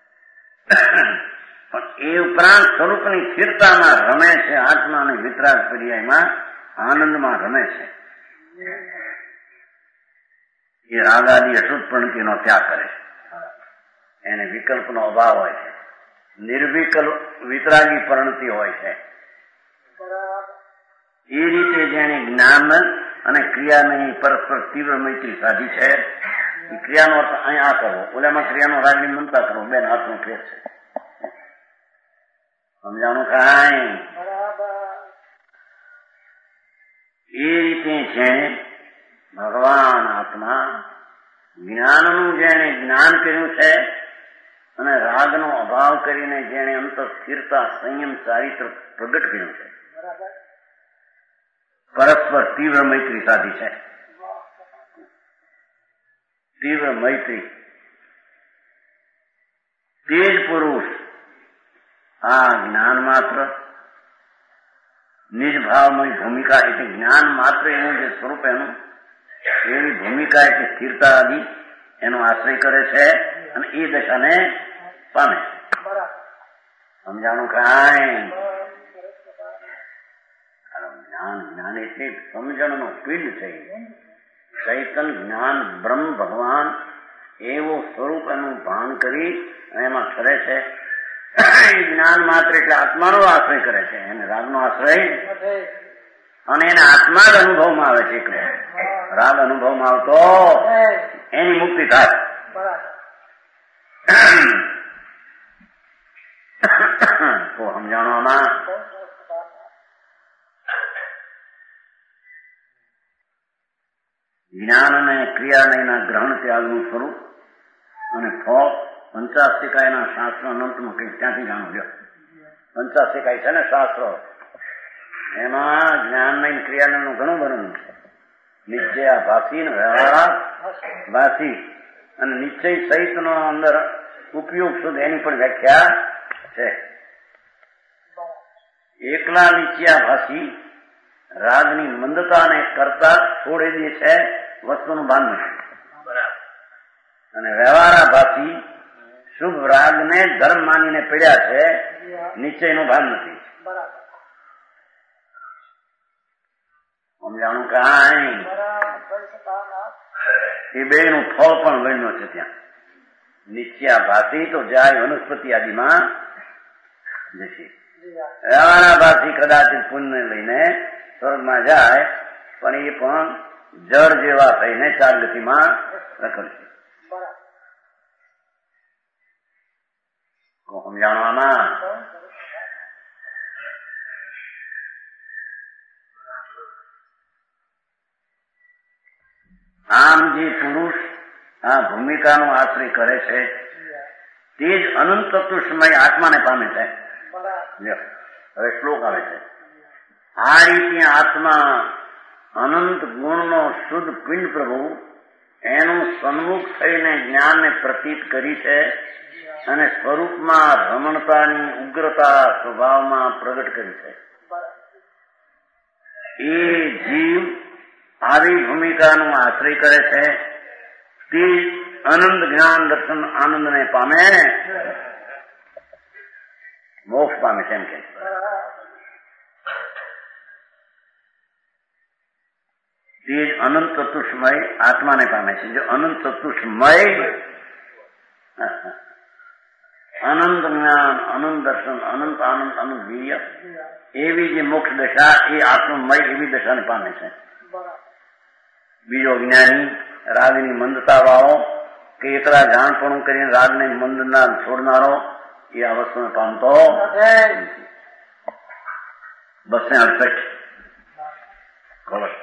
પણ એ ઉપરાંત સ્વરૂપની સ્થિરતામાં રમે છે. આત્માની વિતરાગ પર્યાયમાં આનંદમાં રમે છે. એ રાગાદી અશુદ્ધ પ્રણતિનો ત્યાગ કરે છે. એને વિકલ્પનો અભાવ હોય છે. નિર્વિકલ્પ વિતરાગી પરિણતિ હોય છે. એ રીતે જેને જ્ઞાન અને ક્રિયાની પરસ્પર તીવ્ર મૈત્રી સાધી છે. એ ક્રિયાનો અર્થ અહીં આ કરવો, ઓલામાં ક્રિયાનો રાગની મમતા કરવો, બેન હાથનો ફેર છે. સમજાણું કાંઈ? એ રીતે છે ભગવાન આત્મા જ્ઞાનનું જેને જ્ઞાન કર્યું છે અને રાગનો અભાવ કરીને જેને અંતર સ્થિરતા, સંયમ, ચારિત્ર પ્રગટ કર્યું છે, પરસ્પર તીવ્ર મૈત્રી સાધી છે. તીવ્ર મૈત્રી તે જ પુરુષ આ જ્ઞાન માત્ર નિજ ભાવમય ભૂમિકા એટલે જ્ઞાન માત્ર એનું જે સ્વરૂપ એનું એની ભૂમિકા એટલે સ્થિરતા આદિ એનો આશ્રય કરે છે અને એ દશાને પામે. સમજાણું કાંઈ? જ્ઞાન જ્ઞાન એટલે સમજણનો પિંડ છે. ચૈતન જ્ઞાન બ્રહ્મ ભગવાન એવું સ્વરૂપ એનું ભાન કરી એમાં ઠરે છે. જ્ઞાન માત્ર એટલે આત્માનો આશ્રય કરે છે, એને રાગનો આશ્રય, અને એને આત્મા જ અનુભવમાં આવે છે. એટલે રાગ અનુભવમાં આવતો એની મુક્તિ થાય. તો સમજાણવામાં જ્ઞાન અને ક્રિયાના ગ્રહણ ત્યાગનું સ્વરૂપ અને ફળ પંચાશિકાયના શાસ્ત્રો અનંતમાં કઈ ત્યાંથી જાણો લ્યો. પંચાશિકાય છે ને શાસ્ત્રો, એમાં જ્ઞાન ની ક્રિયાનું ઘણું વર્ણન છે. નિશ્ચય ભાષી ને વ્યવહાર ભાષી અને નિશ્ચય સહિત નો અંદર ઉપયોગ શુદ્ધ એની પણ વ્યાખ્યા છે. એકલા નિશ્ચયા ભાષી રાગની મંદતાને કરતા છોડી દે છે, વસ્તુનું ભાન નથી. અને વ્યવહારા ભાષી શુભ રાગને ધર્મ માનીને પીડ્યા છે, નિશ્ચયનું ભાન નથી. સમજાણું કાંઈ? એ બે નું ફળ પણ વર્ણ્યો છે ત્યાં. નિશ્ચયા ભાષી તો જાય વનસ્પતિ આદિમાં જશે. વ્યવહારા ભાષી કદાચ પુણ્ય લઈને સ્વર્ગમાં જાય, પણ એ પણ જળ જેવા થઈને ચાર ગતિમાં રખડશે. સમજાણવામાં આમ જે પુરુષ આ ભૂમિકાનો આશ્રય કરે છે તે જ અનંત તત્વમય આત્માને પામે છે. હવે શ્લોક આવે છે. આ રીતે આત્મા અનંત ગુણનો શુદ્ધ પિંડ પ્રભુ એનું સન્મુખ થઈને જ્ઞાનને પ્રતીત કરી છે અને સ્વરૂપમાં રમણતાની ઉગ્રતા સ્વભાવમાં પ્રગટ કરી છે. એ જીવ આવી ભૂમિકાનો આશ્રય કરે છે તે અનંત જ્ઞાન દર્શન આનંદને પામે, મોક્ષ પામે છે. એમ કે તે અનંત ચતુષ્મય આત્માને પામે છે. જો અનંત ચતુષ્મય અનંત જ્ઞાન, અનંત દર્શન, અનંત આનંદ, અનંત વીર્ય એવી જે મોક્ષ દશા એ આત્મમય એવી દશાને પામે છે. બીજો જ્ઞાની રાગની મંદતા વાળો કે એકલા જાણપણું કરીને રાગને મંદના છોડનારો એ આ વસ્તુને પામતો બસો અડસઠ કળશ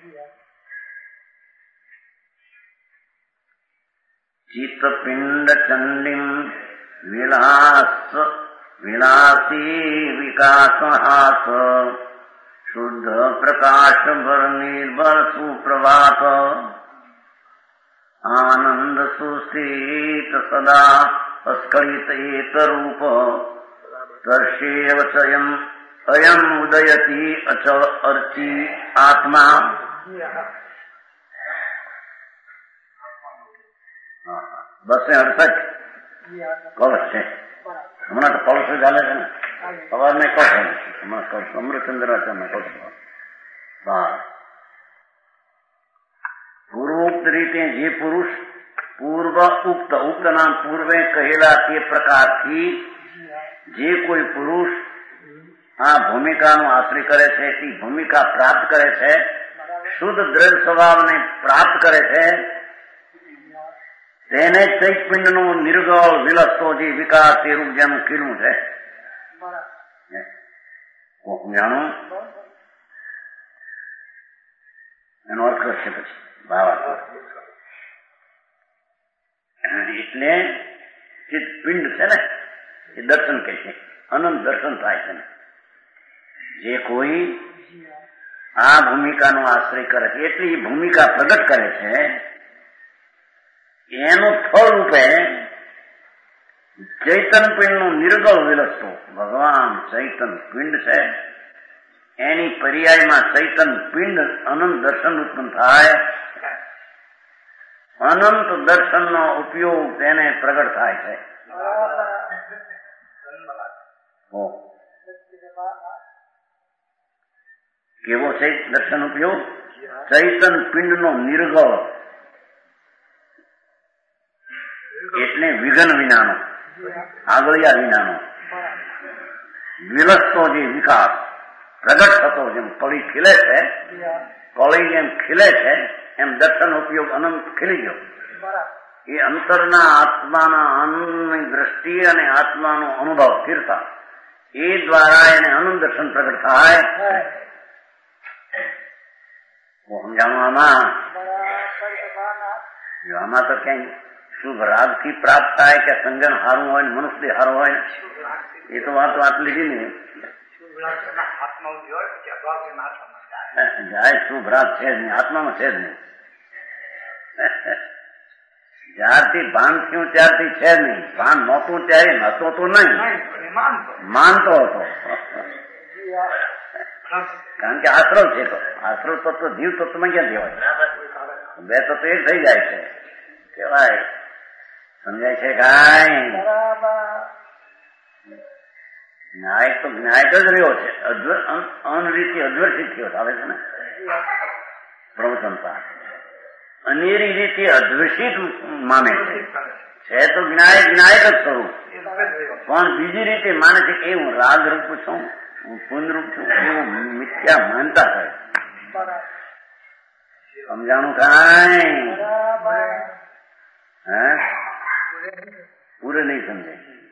ચિત્તપિંડ ચંડીમ વિલાસ વિલાસી વિકાસ હાસ શુદ્ધ પ્રકાશ ભર નિર્ભર સુપ્રભાત આનંદ સુસ્થિત સદા સ્ખલિત એક રૂપ દર્શેવ ચયમ અયમ ઉદયતી અચળ અર્ચી આત્મા બસો અડસઠ કળશ છે હમણાં તો કળશ ચાલે છે ને સવાર ને કહો હમણાં કળશ અમૃતચંદ્રાચાર્ય કળશ પૂર્વોક્ત રીતે જે પુરુષ પૂર્વ ઉક્ત ઉક્ત નામ પૂર્વે કહેલા તે પ્રકારથી જે કોઈ પુરુષ આ ભૂમિકાનો આશ્રય કરે છે તે ભૂમિકા પ્રાપ્ત કરે છે શુદ્ધ દ્રઢ સ્વભાવને પ્રાપ્ત કરે છે તેને ચૈતપિંડનો નિર્ગળ વિલસતો જે વિકાસ એ રૂપ જેનું ખીલું છે જાણું એનો અર્થ કરશે પછી ભાવ એટલે ચિત્તપિંડ છે ને એ દર્શન કહે છે અનંત દર્શન થાય છે ને જે કોઈ આ ભૂમિકાનો આશ્રય કરે છે એટલી એ ભૂમિકા પ્રગટ કરે છે એનું ફળ રૂપે ચૈતન પિંડનું નિર્ગળ વિલસતો ભગવાન ચૈતન પિંડ છે એની પર્યાયમાં ચૈતન પિંડ અનંત દર્શન ઉત્પન્ન થાય અનંત દર્શનનો ઉપયોગ તેને પ્રગટ થાય છે કેવો છે દર્શન ઉપયોગ ચૈતન પિંડનો નિર્ગળ એટલે વિઘન વિનાનો આગળિયા વિનાનો વિલસતો જે વિકાસ પ્રગટ થતો જેમ કળી ખીલે છે કળી જેમ ખીલે છે એમ દર્શન ઉપયોગ અનંત ખીલી ગયો એ અંતરના આત્માના અનંતની દ્રષ્ટિ અને આત્માનો અનુભવ સ્થિરતા એ દ્વારા એને અનંત દર્શન પ્રગટ થાય સમજાણું આમાં આમાં તો ક્યાંય શુભ રાગ થી પ્રાપ્ત થાય કે સંજન હારું હોય ને મનુષ્ય હારું હોય એ તો વાત વાત લીધી ને જાય શુભ રાગ છે જ નહીં આત્મામાં છે જ નહીં જ્યારથી ભાન થયું ત્યારથી છે જ નહીં ભાન નહોતું ત્યારે નહોતો તો નહીં માનતો હતો કારણ કે આશ્રવ છે તો આશ્રવ તત્વ જીવ તત્વમાં ક્યાં કહેવાય બે તત્વ એક થઈ જાય છે કેવાય સમજાય છે કાંઈ ન્યાય તો ન્યાય જ રહ્યો છે અનરીતિ અદ્વર્ષિત થયો આવે છે ને પ્રવચનતા અનેરી રીતે અદ્વર્ષિત માને છે તો જ્ઞાય જ્ઞાયક જ સ્વરૂપ પણ બીજી રીતે માને છે કે હું રાગ રૂપ છું હું પુનરૂપ છું એવું મિથ્યા માનતા થાય સમજાણું કાંઈ હે પૂરે નહીં સમજે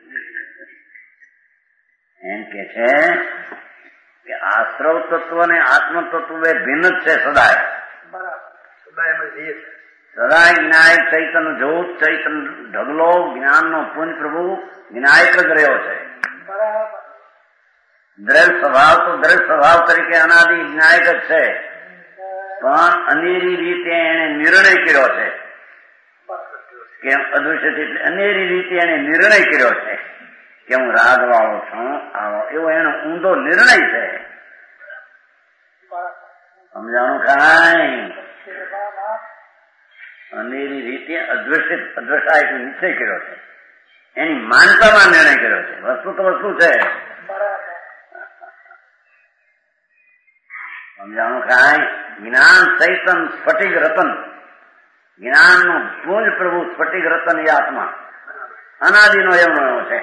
એમ કે છે કે આશ્રવ તત્વ ને આત્મ તત્વ એ ભિન્ન જ છે સદાય સદાય જ્ઞાયક ચૈતન જોત ચૈતન ઢગલો જ્ઞાનનો પુંજ પ્રભુ જ્ઞાયક જ રહ્યો છે દ્રઢ સ્વભાવ તો દ્રઢ સ્વભાવ તરીકે અનાદિ જ્ઞાયક જ છે પણ અનેરી રીતે એને નિર્ણય કર્યો છે કે અદૃશ્ય એટલે અનેરી રીતે એને નિર્ણય કર્યો છે કે હું રાગ વાળો છું આવો એવો એનો ઊંધો નિર્ણય છે સમજાણું કાંઈ અનેરી રીતે અદ્વૈત અદ્વૈતા એટલે નિશ્ચય કર્યો છે એની માનતામાં નિર્ણય કર્યો છે વસ્તુ તો વસ્તુ છે સમજાણું કાંઈ જ્ઞાન ચૈતન સ્ફટિક રતન જ્ઞાનનો પૂંજ પ્રભુ સ્ફટિક રતન એ આત્મા અનાદિનો એમનો એવો છે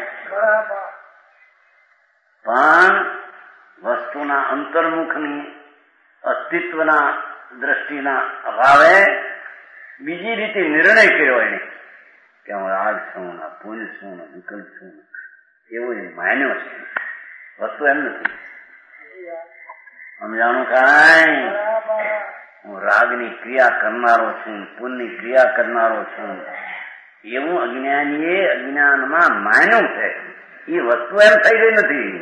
પણ વસ્તુના અંતર્મુખની અસ્તિત્વના દ્રષ્ટિના અભાવે બીજી રીતે નિર્ણય કર્યો એને કે હું રાગ છું ને પુંજ છું ને વિકલ્પ છું એવો એ માન્યો છે. વસ્તુ એમ નથી. સમજાણું કાંઈ હું રાગની ક્રિયા કરનારો છું, પુણ્યની ક્રિયા કરનારો છું એવું અજ્ઞાનીએ અજ્ઞાનમાં માન્યું છે. એ વસ્તુ એમ થઈ ગઈ નથી.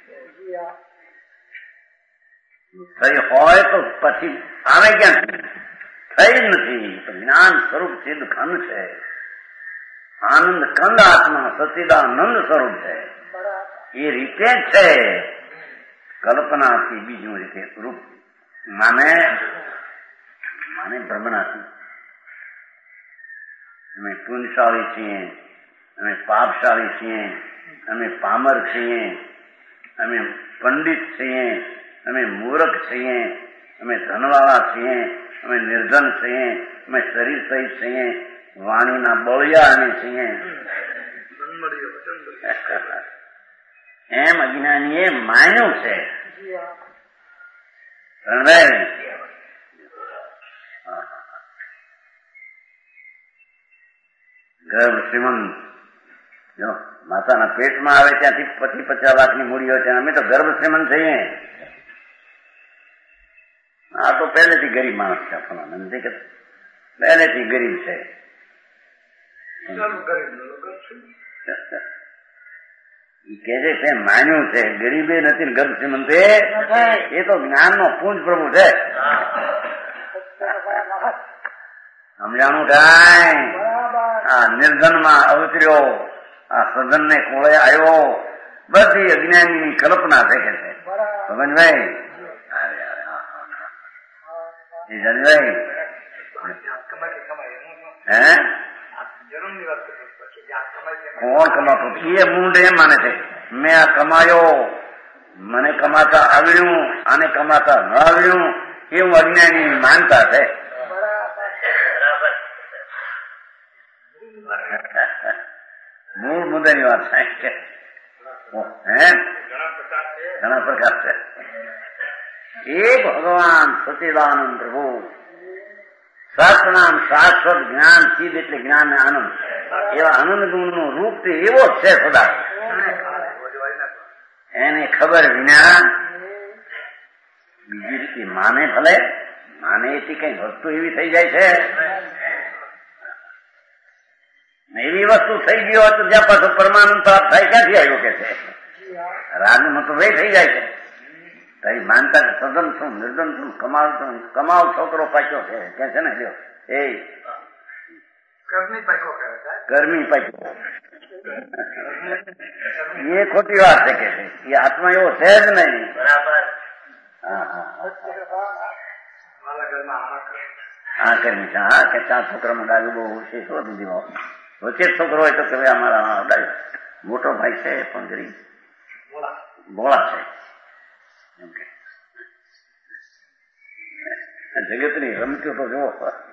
થઈ હોય તો પછી આવે ક્યાંથી? થઈ નથી. જ્ઞાન સ્વરૂપ સિદ્ધ ખંડ છે. આનંદ કંદ આત્મા સચિદાનંદ સ્વરૂપ છે. એ રીતે જ છે. કલ્પનાથી બીજું રીતે રૂપ માને માને ભ્રમણાથી. અમે પુણ્યશાળી છીએ, અમે પાપશાળી છીએ, અમે પામર છીએ, અમે પંડિત છીએ, અમે મૂર્ખ છીએ, અમે ધનવાળા છીએ, અમે નિર્ધન છીએ, અમે શરીર સહિત છીએ, વાણીના બળિયા અમે છીએ. એમ અજ્ઞાનીએ માન્યું છે. ગર્ભ શ્રીમંત જો માતાના પેટમાં આવે ત્યાંથી પચીસ પચાસ લાખની મૂડી હોય ત્યાં અમે તો ગર્ભ શ્રીમંત થઈએ. આ તો પહેલેથી ગરીબ માણસ છે. આપણને નથી કે પહેલેથી ગરીબ છે. એ કે છે તે માન્યું છે. ગરીબે નથી ને ગર્ભ શ્રીમંત એ તો જ્ઞાનનો પૂંજ પ્રભુ છે. સમજાણું કાંઈ? આ નિર્ધનમાં અવતર્યો, આ સદન ને કોળે આવ્યો, બધી અજ્ઞાનીની કલ્પના થઈ કે છે. ભગવાનભાઈ જાનભાઈ હે કોણ કમાતો? એ મૂંડ એમ માને છે મેં આ કમાયો, મને કમાતા આવડ્યું, આને કમાતા ન આવડ્યું, એવું અજ્ઞાની માનતા છે. મૂળ મુદ્દાની વાત થાય છે. હે ઘણા પ્રકાર છે. એ ભગવાન સચિદાનંદ પ્રભુ સતનામ શાશ્વત જ્ઞાન ચીજ એટલે જ્ઞાન ને આનંદ. એવા આનંદ ગુણ નું રૂપ તે એવો જ છે સદા. એને ખબર વિના બીજી રીતે માને ભલે માને એથી કઈ વસ્તુ એવી થઈ જાય છે. એવી વસ્તુ થઈ ગઈ હોય તો જ્યાં પાછો પરમાનંદ પ્રાપ્ત થાય ક્યાંથી આવ્યો કે છે? રાગમાં તો ભાઈ થઈ જાય છે. તારી માનતા સદન છું, નિર્દન છું, કમાવ છું, કમાવ છોકરો પાક્યો છે કે છે ને લ્યો એ ગરમી પાક્યો એ ખોટી વાત છે કે છે. એ આત્મા એવો છે જ નહીં. હા હા હા કર્મી છે. હા કે ચાર છોકરામાં ડાયું બહુ છે. શું દીધી વચ્ચે છોકરો હોય તો કે અમારા ડાયું મોટો ભાઈ છે પણ ગરીબ ભોળા છે. જગત ની રમતો તો જુઓ.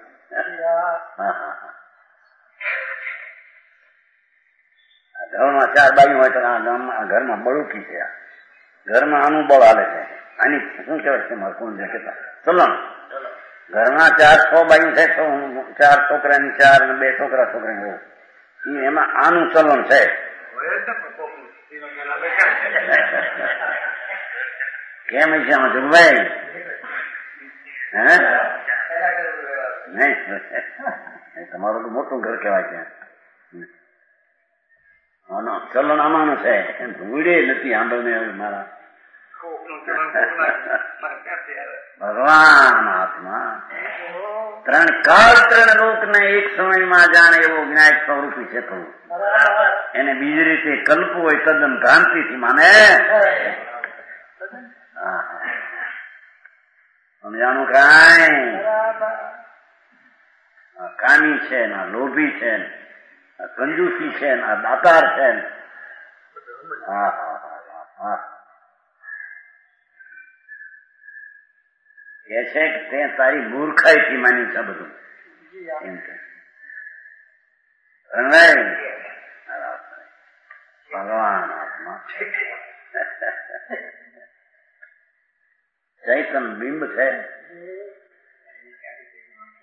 ઘરમાં ચાર બાઈ હોય તો આ ગામમાં ઘરમાં બળુકી છે. ઘરમાં આનું બળ હાલે છે. આની શું કહેવાય છે મારે કોણ કેતા ચલણ. ઘરમાં ચાર છ બાઈ છે, ચાર છોકરાની ચાર ને બે છોકરા છોકરાની હોય એમાં આનું ચલણ છે. કેમ છે આમાં જગભાઈ? હે નહી તમારું તો મોટું ઘર કહેવાય છે. ચલણ આમાનું છે. ધૂળે નથી આંબળને મારા ભગવાન આત્મા ત્રણ કાળ ત્રણ લોક ને એક સમયમાં જાણે એવો જ્ઞાન સ્વરૂપી છે. કહું એને બીજી રીતે કલ્પવું હોય તદ્દન ભ્રાંતિથી માને. સમજાણું કાંઈ? કામી છે ને લોભી છે ને કંજૂસી છે ને દાતાર છે ને. હા હા હા એ છે કે તે તારી મૂર્ખાઈથી માની છે બધું એમ કે ભગવાન આત્મા ચૈતન બિંબ છે.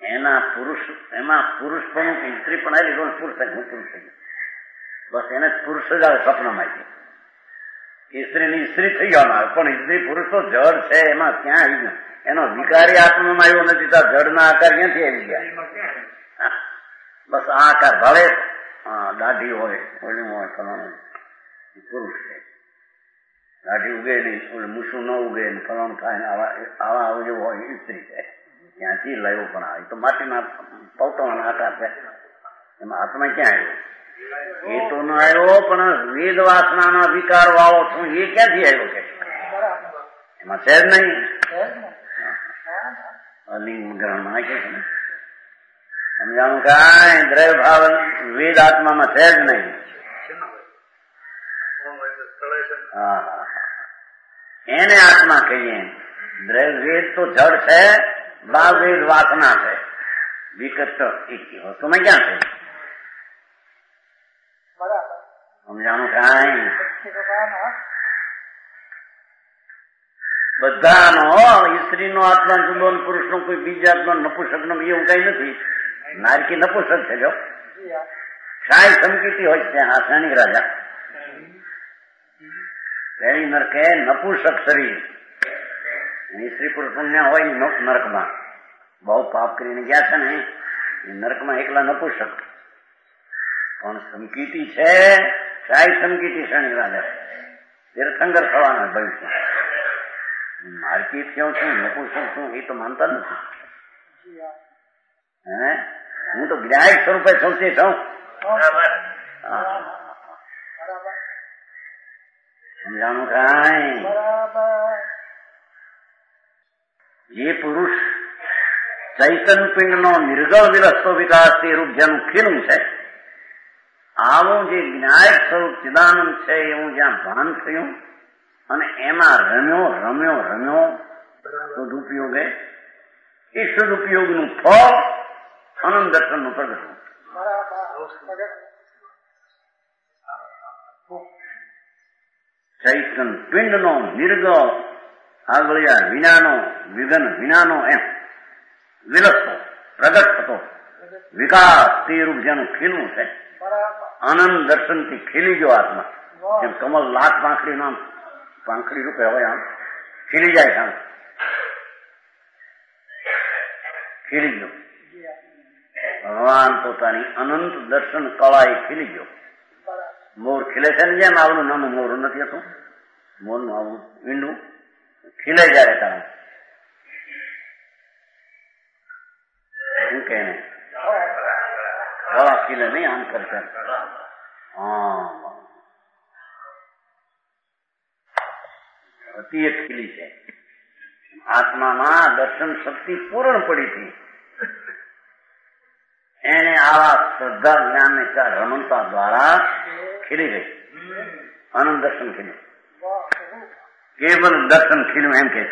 એના પુરુષ એમાં પુરુષ પણ સ્ત્રી પણ આવી લીધો પુરુષ હું પુરુષ થઈ ગયો બસ એને પુરુષ જ આવે સ્વપ્નમાં આવી સ્ત્રીની સ્ત્રી થઈ ગયો આવે પણ સ્ત્રી પુરુષ તો જડ છે એમાં ક્યાં આવી ગયો એનો વિકારી આત્મામાં આવ્યો નથી તો જડના આકાર ક્યાંથી આવી ગયા બસ આ આકાર ભાવે દાઢી હોય ઓલું હોય ફલાણું પુરુષ છે દાઢી ઉગે નહીં ઓલું મૂસું ન ઉગે ને ફલાણું થાય ને આવા આવા અવયવ હોય એ સ્ત્રી છે ત્યાંથી લયો પણ આવે તો માટીના પૌતવાનો આકાર છે એમાં આત્મા ક્યાં આવ્યો એ તો ન આવ્યો પણ વેદ વાસનાનો વિકાર વાળો છું એ ક્યાંથી આવ્યો કે એમાં છે જ નહીં અલિંગ ગ્રહણમાં કે છે ને સમજાણું કાંઈ દ્રવ્ય ભાવ વેદ આત્મામાં છે જ નહીં હા એને આત્મા કહીએ દ્રવ્ય વેદ તો જડ છે ભાવ વેદ વાસના છે વિકટ એક વસ્તુમાં ક્યાં છે સમજાણું કાંઈ બધાનો સ્ત્રીનો આત્મા જુદો પુરુષ નો કોઈ બીજા આત્મા નપુસક નો એવું કઈ નથી નારકી નપુસક છે જો શાહી સંકીતી હોય છે આ સૈનિક રાજા પેલી નરકે નપુસક શરીર સ્ત્રી પુરુષ પુણ્ય હોય નરકમાં બહુ પાપ કરીને ગયા છે ને એ નરકમાં એકલા નપુસક પણ સંકીતી છે શાહી સંકીતી સૈનિક રાજા તીર્થંકર થવાના ભવિષ્ય માર્કી થયો છું નપુસક છું એ તો માનતા નથી હે હું તો ગ્રાહક સ્વરૂપે સૌથી છું સમજાણું કાંઈ જે પુરુષ ચૈતન પિંડ નો નિર્ગળ વિરસ્તો વિકાસ તે રૂપ જેનું ખીલું છે આવું જે જ્ઞાયક સ્વરૂપ ચિદાનંદ છે એવું જ્યાં ભાન થયું અને એમાં રમ્યો રમ્યો રમ્યો સદુપયોગે એ સદુપયોગનું ફળ અનંત દર્શનનું પ્રગટ ચૈતન પિંડનો નિર્ગળ આગળિયા વિનાનો વિઘન વિનાનો એમ વિલસતો પ્રગટ થતો વિકાસ તે રૂપ જેનું ખીલું છે અનંત દર્શનથી ખીલી ગયો આત્મા જેમ કમલ લાખ પાંખડી નામ પાંખડી રૂપે હોય આમ ખીલી જાય આમ ખીલી ગયો ભગવાન પોતાની અનંત દર્શન કળા એ ખીલી ગયો મોર ખીલે છે ને જેમ આવડું નાનું મોર નથી હતું મોરનું આવું ઈંડું ખીલે જાય તારું શું કે કળા ખીલે નહીં આમ કરતા હા અતિ એક ખીલી છે આત્મામાં દર્શન શક્તિ પૂર્ણ પડી હતી એને આવા શ્રદ્ધા જ્ઞાન ને રમણતા દ્વારા ખીલી ગઈ અનંત દર્શન ખીલ્યું કેવલ દર્શન ખીલ્યું એમ કે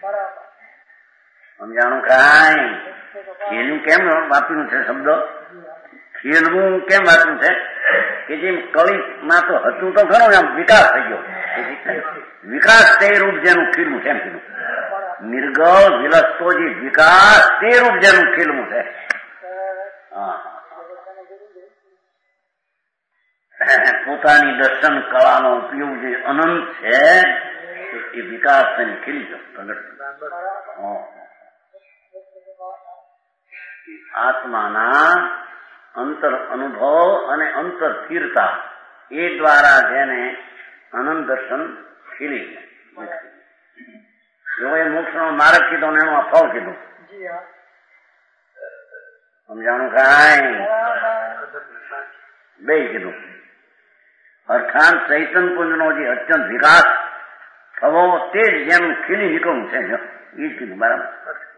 સમજાણું કાંઈ ખીલ્યું કેમ વાપર્યું છે શબ્દો ખીલવું કેમ વાપર્યું છે કે જેમ કળીમાં તો હતું તો ઘણો એમ વિકાસ થઈ ગયો વિકાસ તે રૂપ જેનું ખીલવું છે એમ કીધું નિર્ગળ વિલસતો જે વિકાસ તે રૂપ જેનું ખીલવું છે પોતાની દર્શન કળાનો ઉપયોગ જે અનંત છે એ વિકાસ થઈને ખીલી ગયો પ્રગટ આત્માના અંતર અનુભવ અને અંતર સ્થિરતા એ દ્વારા જેને અનંત દર્શન ખીલી ગયું એ મોક્ષ નો માર્ગ કીધો ને એનું ફળ કીધું સમજાણું કાંઈ બે કીધું અર્થાત ચૈતન પુંજ નો જે અત્યંત વિકાસ થવો તે જ જેનું ખીલી નીકળવું છે એ જ કીધું બરાબર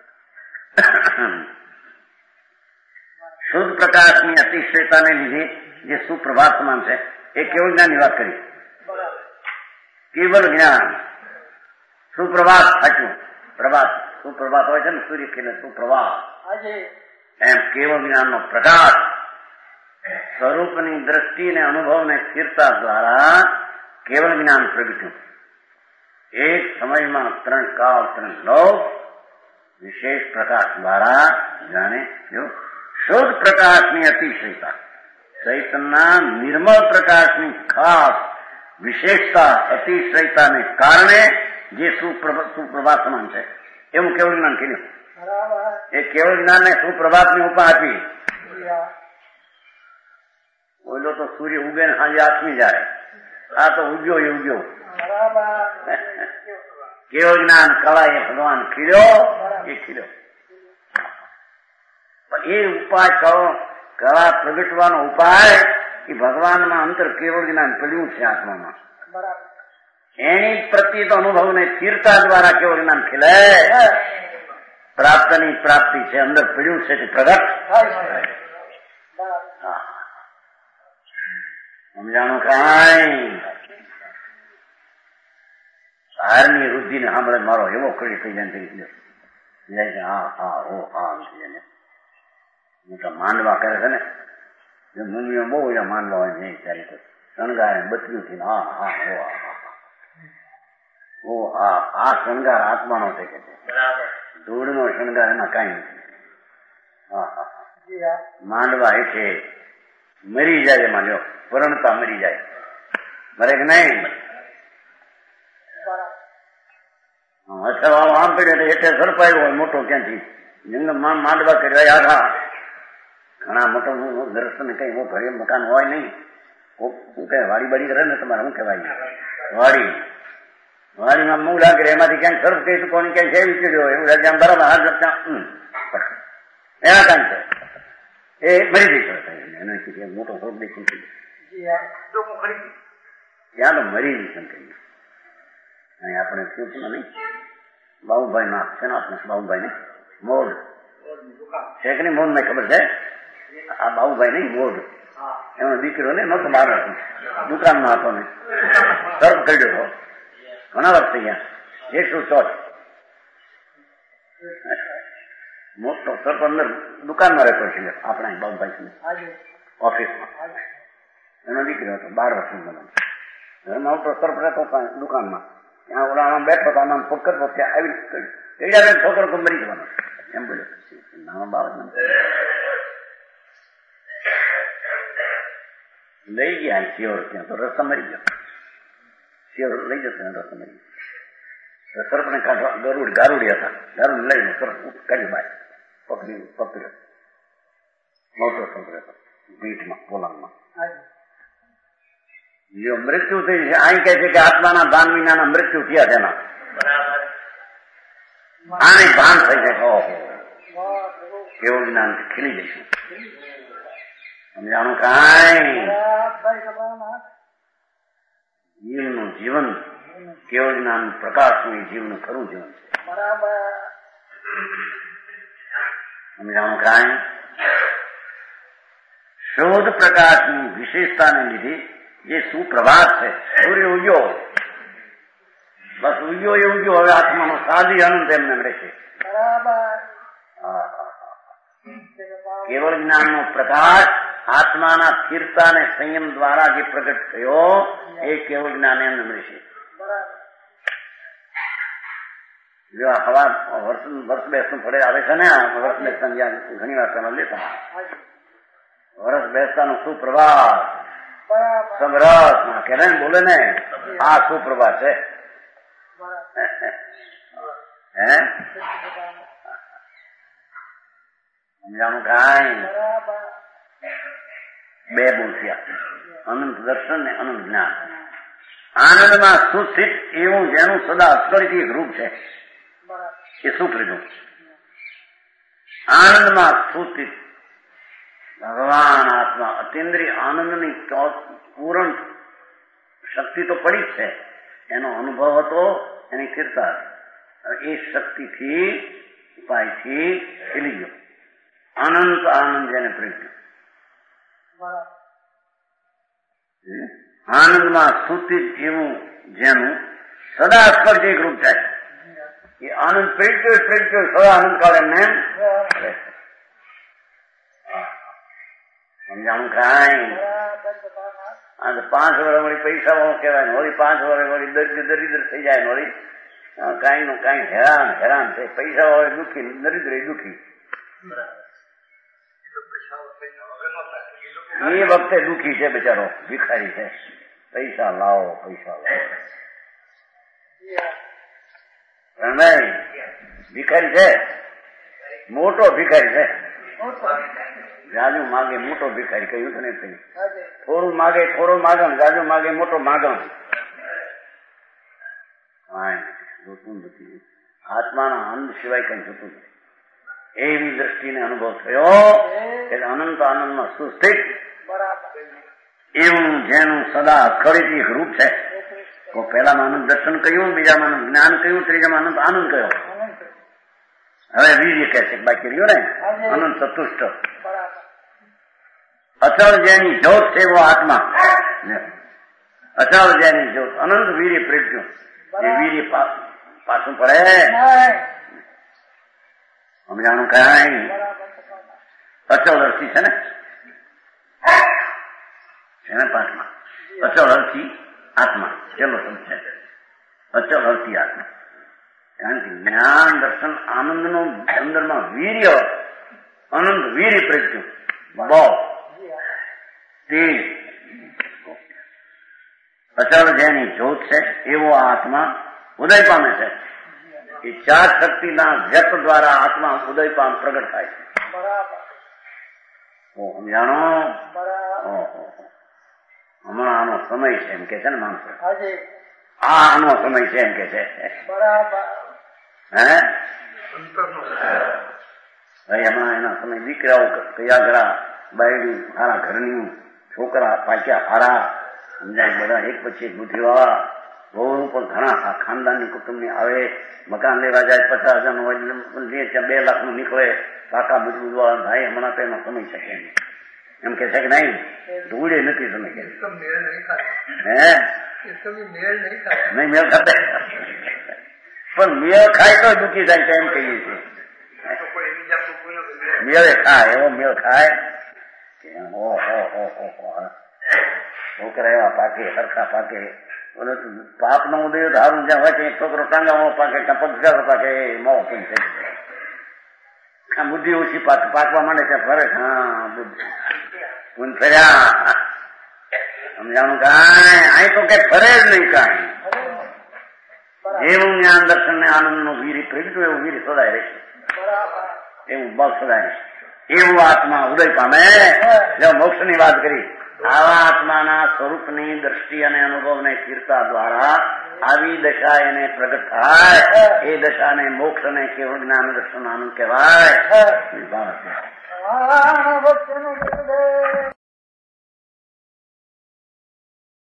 શુદ્ધ પ્રકાશની અતિશયતાને લીધે જે સુપ્રભાત સમાન છે એ કેવળ જ્ઞાનની વાત કરી કેવળ જ્ઞાન સુપ્રભાત સાચું પ્રભાત સુપ્રભાત હોય છે ને સૂર્ય ખીલે સુપ્રભાત એમ કેવળ જ્ઞાનનો પ્રકાશ સ્વરૂપની દ્રષ્ટિ ને અનુભવને સ્થિરતા દ્વારા કેવળ જ્ઞાન પ્રગટ્યું એક સમયમાં ત્રણ કાળ ત્રણ લોક વિશેષ પ્રકાશ દ્વારા જાણે જો શુદ્ધ પ્રકાશની અતિશયતા, ચૈતનના નિર્મળ પ્રકાશની ખાસ વિશેષતા અતિશયતાને કારણે જે સુપ્રભાત સમાન છે એવું કેવળ જ્ઞાન કીધું. એ કેવળ જ્ઞાનને સુપ્રભાતની ઉપા આપી. ઓલો તો સૂર્ય ઉગે ને સાંજે આથમી જાય, આ તો ઉગ્યો એ ઉગ્યો. કેવળ જ્ઞાન કળા એ ભગવાન ખીલ્યો એ ખીલ્યો. એ ઉપાય કરો, કળા પ્રગટવાનો ઉપાય એ ભગવાનમાં અંતર કેવળ જ્ઞાન પડ્યું છે આત્મામાં. એની પ્રત્યેક અનુભવને સ્થિરતા દ્વારા કેવળ જ્ઞાન ખીલે. પ્રાપ્તની પ્રાપ્તિ છે, અંદર પડ્યું છે તે પ્રગટ. સમજાણું કાંઈ? બહારની વૃદ્ધિને સાંભળે મારો એવો કરી થઈ જાય થઈ જાય. હા હા ઓ હા મોટા માંડવા કરે છે ને, મુનિઓ બહુ એના માંડવા હોય નહીં ત્યારે તો શણગારે બત્યું થી હા હા ઓ હા ઓ હા આ શણગાર આત્માનો છે કે છે. ધૂળનો શણગાર એમાં કઈ નથી. હા હા માંડવા એટલે મરી જાય એમાં લ્યો, પરણતા મરી જાય. મરે કે નહીં? અચ્છા આમ પડે એટલે સરપાયો હોય મોટો ક્યાંથી જંગલમાં માંડવા કર્યા આખા. ઘણા મોટો દર્શન કઈ ઘરે મકાન હોય નહીં. કઈ વાડી બાડી કરે ને તમારે શું કહેવાય? વાડી વાડીમાં મૂળા કરે એમાંથી ક્યાંક સર્ફ કહી કોની ક્યાંક છે વિચર્યો એવું રાજા બરાબર હાથ જતા એના કાંઈ છે એ મરી જઈ એને મોટો સર્ફ દેખું ત્યાં તો મરી જઈ શંકરી. અહીં આપણે શું નહીં બાબુભાઈ ના છે ને આપણે બાબુભાઈ ને મોડ છે કે નહીં? મોડ ને ખબર છે? આ બાબુભાઈ નહીં મોડ એનો દીકરો ને નતો બાર દુકાનમાં હતો ને સર્ફ કર્યો હતો ઘણા વર્ષ થઈ ગયા. એકસો ચોથ મોટો સર્ફ અંદર દુકાનમાં રહેતો છે આપણા બાબુભાઈ ઓફિસમાં. એનો દીકરો હતો બાર વર્ષનો મને ઘરમાં મોટો સર્ફ રહેતો દુકાનમાં. ત્યાં ઓલામાં બેઠો હતો આમ ફોકર ત્યાં આવી કર્યું છોકરો તો મરી જવાનો એમ બોલ્યો. નાના બાળક લઈ ગયા શિયોર ત્યાં તો રસ્તા મરી ગયો. શિયોર લઈ જતો રસ્તા મરી ગયો. સર્પને કાઢવા ગરુડ ગારુડી હતા. ગારુડ લઈને સર્પ કાઢ્યું બાય પકડી પકડ્યો. મોટો સર્પ હતો પીઠમાં પોલાણમાં. જો મૃત્યુ થઈ છે અહીં કહે છે કે આત્માના ભાન વિનાના મૃત્યુ થયા તેના આને ભાન થઈ જાય. ઓહો કેવું જ્ઞાન ખીલી જઈશું. સમજાણું કાંઈ? જીવનું જીવન કેવું જ્ઞાન પ્રકાશનું જીવનું ખરું જીવન છે. સમજાણું કાંઈ? શોધ પ્રકાશની વિશેષતાને લીધે જે સુપ્રભાત છે, સૂર્ય ઉગ્યો બસ ઉગ્યો એ ઉગ્યો. હવે આત્માનો સાદી આનંદ એમને મળે છે. કેવળ જ્ઞાનનો પ્રકાશ આત્માના સ્થિરતા અને સંયમ દ્વારા જે પ્રગટ થયો એ કેવળ જ્ઞાન એમને મળે છે. જો હવા વર્ષ વર્ષ બેસતું પડે આવે છે ને વર્ષ બેસતા ઘણી વાર તમે લેતા વર્ષ બેસતાનું સુપ્રભાત સમરસ કે બોલે ને આ સુપ્રભાત છે. હે સમજાણું કાંઈ? બે બોલથી અનંત દર્શન ને અનંત જ્ઞાન. આનંદમાં સુસ્થિત એવું જેનું સદા અસ્કળિત એક રૂપ છે એ સુખ લીધું. આનંદમાં સુસ્થિત ભગવાન આત્મા અતિન્દ્રિય આનંદની પૂર્ણ શક્તિ તો પડી જ છે. એનો અનુભવ હતો એની કીર્તા એ શક્તિથી ઉપાયથી ખીલી ગયો. અનંત આનંદ જેને પ્રગટ્યો. આનંદમાં સુસ્થિત એવું જેનું સદા સ્પર્શિક રૂપ છે એ આનંદ પ્રગટ્યો પ્રગટ્યો સદા આનંદ કાળ એમને સમજાણું કાંઈ? આ તો પાંચ વર્ષ વળી પૈસા વાળો કહેવાય ને વળી પાંચ વર્ષ વળી દરિદ્ર દરિદ્ર થઈ જાય ને વળી કાંઈ નું કાંઈ હેરાન હેરાન છે. પૈસા વાળો દુઃખી દરિદ્ર દુઃખી. એ વખતે દુઃખી છે બિચારો, ભિખારી છે. પૈસા લાવો, પૈસા લાવો. ભિખારી છે, મોટો ભિખારી છે. જાજુ માગે મોટો ભિખારી, કહ્યું છે ને કઈ. થોડું માગે થોડું માગમ, જાજુ માગે મોટો માગમ. જોતું નથી, આત્માના આનંદ સિવાય કઈ જોતું નથી. એવી દ્રષ્ટિને અનુભવ થયો કે અનંત આનંદમાં સુસ્થિત એવું જેનું સદા અખડિત એક રૂપ છે. તો પહેલામાં આનંદ દર્શન કહ્યું, બીજામાં આનંદ જ્ઞાન કહ્યું, ત્રીજામાં આનંદ આનંદ કહ્યો. હવે વીર્ય કહે છે, બાકી રહ્યો ને અનંત ચતુષ્ટ. અચળ જેની જ્યોત છે એવો આત્મા, અચળ જેની જ્યોત, અનંત વીર્ય પ્રજ્ઞ. એ વીર્ય પાછું પડે સમજાણું કઈ. અચળ અર્થી છે ને, છે ને પાઠમાં. અચળ અર્થી આત્મા ચલો શબ્દ છે, અચળ અર્થી આત્મા. કારણ કે જ્ઞાન દર્શન આનંદ નો અંદરમાં વીર્ય, અનંત વીર્ય પ્રજ્ઞ બહુ તે અચળ જેની જ્યોત છે એવો આત્મા ઉદય પામે છે. એ ચાર શક્તિના વ્યક્ત દ્વારા આત્મા ઉદય પામ પ્રગટ થાય છે. સમજાણો? હમણાં આનો સમય છે એમ કે છે ને માણસો. આ આનો સમય છે એમ કે છે. હે ભાઈ હમણાં એના સમય દીકરાઓ કયા ઘરા, બાયડી સારા ઘરની, છોકરા પાક્યા હારા, સમજાય બધા એક પછી એક બુદ્ધિ વાળા, બહુ પણ ઘણા ખાનદાનની કુટુંબની આવે, મકાન લેવા જાય પચાસ હજાર નું હોય, બે લાખ નું નીકળે, કાકા મજબૂત વાળા થાય. હમણાં તો એનો સમય છે કે એમ કે છે કે નહીં, ધૂળે નથી સમય કે હે નહીં મેળ ખાતે, પણ મેળ ખાય તો દુઃખી થાય છે એમ કહીએ છીએ. મેળે ખાય એવો મેળ ખાય છોકરા એવા પાકે, સરખા પાકે. પાપ નો ઉદય ધારું જ્યાં હોય છે, છોકરો ટાંગામાં પાકે, પગા પાકે, મોહ પણ છે. બુદ્ધિ ઓછી પાકવા માંડે છે, ફરે. હા બુદ્ધિ પૂન ફર્યા સમજાણું કાંઈ. અહીં તો કઈ ફરે જ નહીં કાંઈ. જેવું જ્ઞાન દર્શન ને આનંદ નું વીર પ્રગટ્યું એવું વીર સદાય રહેશે, એવું બળ સદાય રહેશે. એવું આત્મા ઉદય પામે. જો મોક્ષ ની વાત કરી, આવા આત્માના સ્વરૂપની દ્રષ્ટિ અને અનુભવને સ્થિરતા દ્વારા આવી દશા એને પ્રગટ થાય. એ દશાને મોક્ષ અને કેવળ જ્ઞાન દર્શન આનંદ કહેવાય.